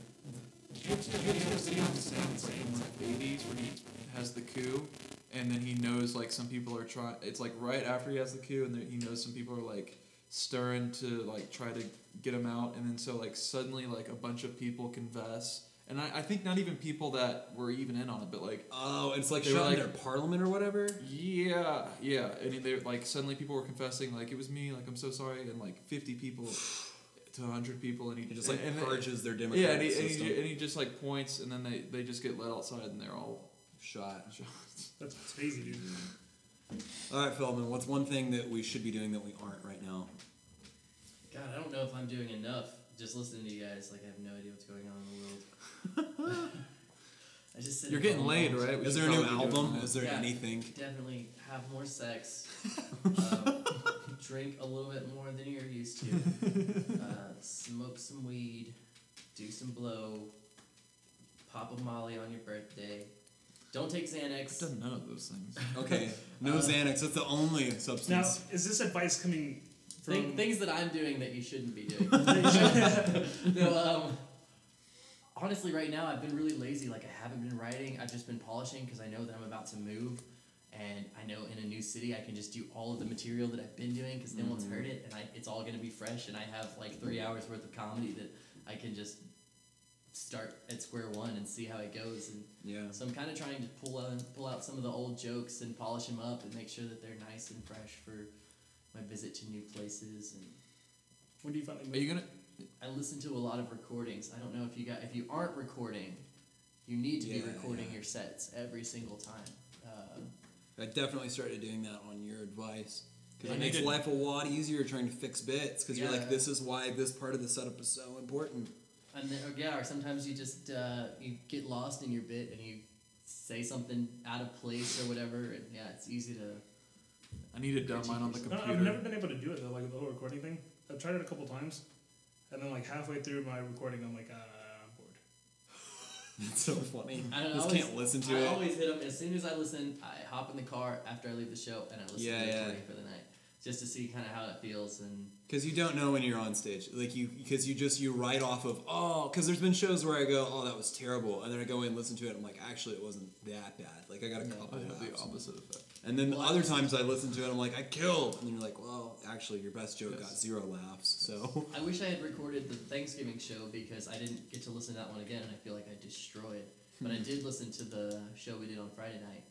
It's like in the eighties where he has the coup, and then he knows like some people are trying. It's like right after he has the coup, and then he knows some people are like stirring to like try to get him out, and then so like suddenly like a bunch of people confess, and I, I think not even people that were even in on it, but like Oh, it's like They were shut in like- their parliament or whatever. yeah, yeah, and they like suddenly people were confessing like it was me, like I'm so sorry, and like fifty people to a hundred people, and he He just like and, and- purges their yeah, democratic and he, and, system. he, and he just like points, and then they, they just get let outside, and they're all Shot. That's crazy, dude. All right, Feldman. What's one thing that we should be doing that we aren't right now? God, I don't know if I'm doing enough. Just listening to you guys, like I have no idea what's going on in the world. I just sit You're at getting home laid, all- right? We Is should there a new probably be doing album? that. Is there Yeah. anything? Definitely have more sex. um, drink a little bit more than you're used to. Uh, smoke some weed. Do some blow. Pop a Molly on your birthday. Don't take I've Xanax. done none of those things. Okay, no Uh, Xanax. That's the only Now, substance. is this advice coming from? Think, things that I'm doing that you shouldn't be doing. no, um, honestly, right now I've been really lazy. Like I haven't been writing. I've just been polishing because I know that I'm about to move, and I know in a new city I can just do all of the material that I've been doing because no one's heard it, and I, it's all gonna be fresh. And I have like three hours worth of comedy that I can just start at square one and see how it goes. And Yeah. so I'm kind of trying to pull out pull out some of the old jokes and polish them up and make sure that they're nice and fresh for my visit to new places. And When do you finally move? Are you gonna? I listen to a lot of recordings. I don't know if you got if you aren't recording, you need to Yeah, be recording yeah. your sets every single time. Uh, I definitely started doing that on your advice. Because Yeah, it you makes did. life a lot easier trying to fix bits. Because you're Yeah. like, this is why this part of the setup is so important. and then, or, yeah, or sometimes you just uh, you get lost in your bit and you say something out of place or whatever. And yeah, it's easy to. I need to dump mine on the No, computer. I've never been able to do it though, like the whole recording thing. I've tried it a couple times, and then like halfway through my recording, I'm like, ah, I'm bored. It's so funny. I don't know. Just I always, can't listen to I it. always hit them as soon as I listen. I hop in the car after I leave the show and I listen Yeah, to the yeah. recording for the night, just to see kind of how it feels. And Because you don't know when you're on stage, like you, because you just you write off of oh, because there's been shows where I go oh that was terrible, and then I go in and listen to it, and I'm like actually it wasn't that bad, like I got a Yeah. couple I have the laughs. opposite effect. And then Well, I other was- times I listen to it, I'm like I killed, and then you're like well actually your best joke Yes. got zero laughs, so I wish I had recorded the Thanksgiving show because I didn't get to listen to that one again, and I feel like I destroyed. But I did listen to the show we did on Friday night,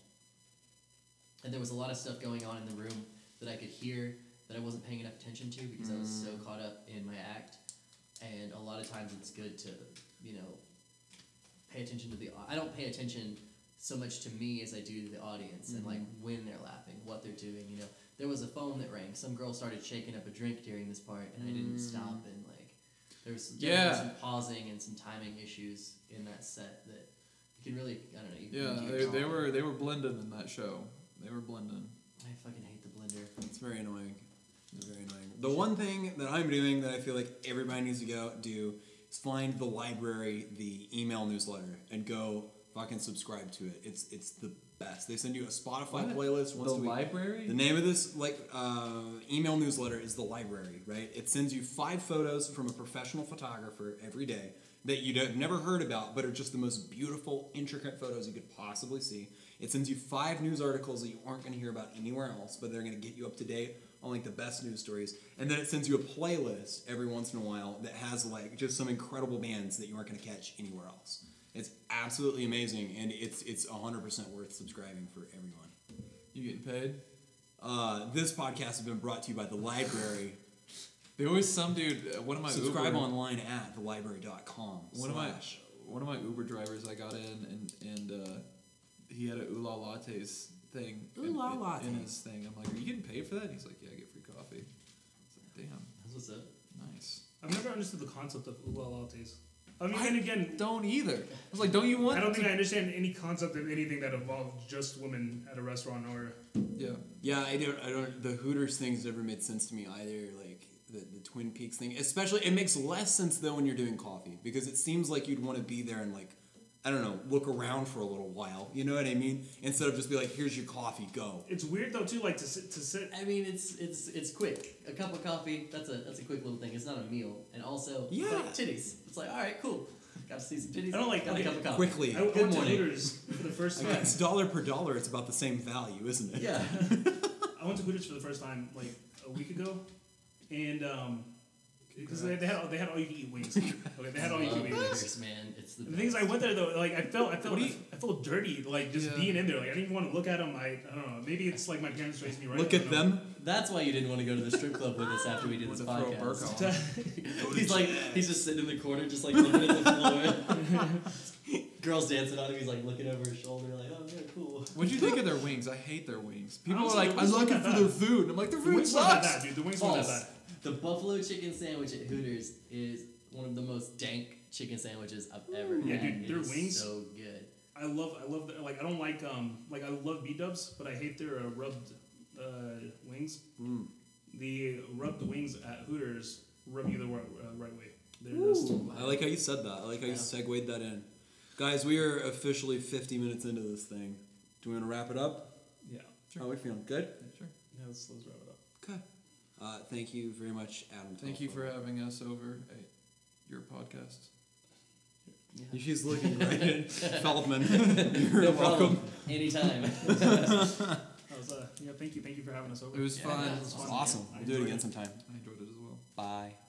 and there was a lot of stuff going on in the room that I could hear that I wasn't paying enough attention to because I was so caught up in my act. And a lot of times it's good to, you know, pay attention to the. I don't pay attention so much to me as I do to the audience and like when they're laughing, what they're doing. You know, there was a phone that rang. Some girl started shaking up a drink during this part, and I didn't stop. And like, there was definitely Yeah. some pausing and some timing issues in that set that you can really. I don't know. You Yeah, can they, they were they were blending in that show. They were blending. I fucking hate the blender. it's very annoying. It's very annoying. The one thing that I'm doing that I feel like everybody needs to go do is find the library, the email newsletter, and go fucking subscribe to it. It's it's the best. They send you a Spotify What? playlist once The a week. library? The name of this like uh, email newsletter is the library, right? It sends you five photos from a professional photographer every day that you'd have never heard about, but are just the most beautiful, intricate photos you could possibly see. It sends you five news articles that you aren't going to hear about anywhere else, but they're going to get you up to date on like the best news stories. And then it sends you a playlist every once in a while that has like just some incredible bands that you aren't going to catch anywhere else. It's absolutely amazing, and it's it's one hundred percent worth subscribing for everyone. You getting paid? Uh, this podcast has been brought to you by the library. There was some dude. uh, One of my Subscribe Uber, online at the library dot com. One of my one of my Uber drivers. I got in and and uh, he had a ooh la lattes thing. in- Ooh la in, lattes. in his thing. I'm like, are you getting paid for that? And he's like, yeah, I get free coffee. It's like, damn, That's what's up. nice. I've never understood the concept of ooh la lattes. I mean, then again, Don't either. I was like, don't you want? I don't think to, I understand any concept of anything that involves just women at a restaurant or. Yeah. Yeah, I don't. I don't. The Hooters thing's never made sense to me either. Like the, the Twin Peaks thing, especially. It makes less sense though when you're doing coffee because it seems like you'd want to be there and like I don't know, look around for a little while. You know what I mean? Instead of just be like, here's your coffee, go. It's weird though too, like to sit to sit. I mean, it's it's it's quick. A cup of coffee. That's a that's a quick little thing. It's not a meal, and also Yeah. it's like titties. It's like all right, cool. Got to see some titties. I don't like- got a okay, cup of coffee. Quickly. I, I Good went to morning. Hooters for the first Again, time. it's dollar per dollar. It's about the same value, isn't it? Yeah. I went to Hooters for the first time like a week ago, and um, because they, they had they had all you can eat wings. Okay, they had all you can eat wings. Hooters, man. It's the The thing is, I best. went there though. Like I felt, I felt, What do you- I felt dirty. Like just Yeah. being in there. Like I didn't even want to look at them. I, I don't know. Maybe it's like my parents raised me right. Look I at don't know. them. That's why you didn't want to go to the strip club with us after we did this Want to throw a burqa podcast. on. He's like, he's just sitting in the corner, just like looking at the floor. Girls dancing on him. He's like looking over his shoulder, like, oh yeah, cool. What'd you think of their wings? I hate their wings. People are Honestly, like, the I wings like it weren't for that their bad. food. I'm like, their The food wings weren't that sucks. bad, dude. The wings weren't that False. bad. The buffalo chicken sandwich at Hooters is one of the most dank chicken sandwiches I've ever Yeah, had. dude, It their is wings- so good. I love, I love, the, like I don't like, um, like I love B Dubs, but I hate their uh, rubbed uh, wings. Mm. The rubbed wings at Hooters rub you the right, uh, right way. They're just, I like how you said that. I like how you Yeah. segued that in. Guys, we are officially fifty minutes into this thing. Do we want to wrap it up? yeah. How are we feeling? Good? Sure. Yeah, let's, let's wrap it up. Okay. Uh, thank you very much, Adam. Thank you Telfer. for having us over at your podcast. She's looking right at Feldman. You're No welcome. problem. Anytime. That was, uh, yeah, thank you, thank you for having us over. It was Yeah, fun. that was That was fun. awesome. I We'll do it enjoyed again it. sometime. I enjoyed it as well. Bye.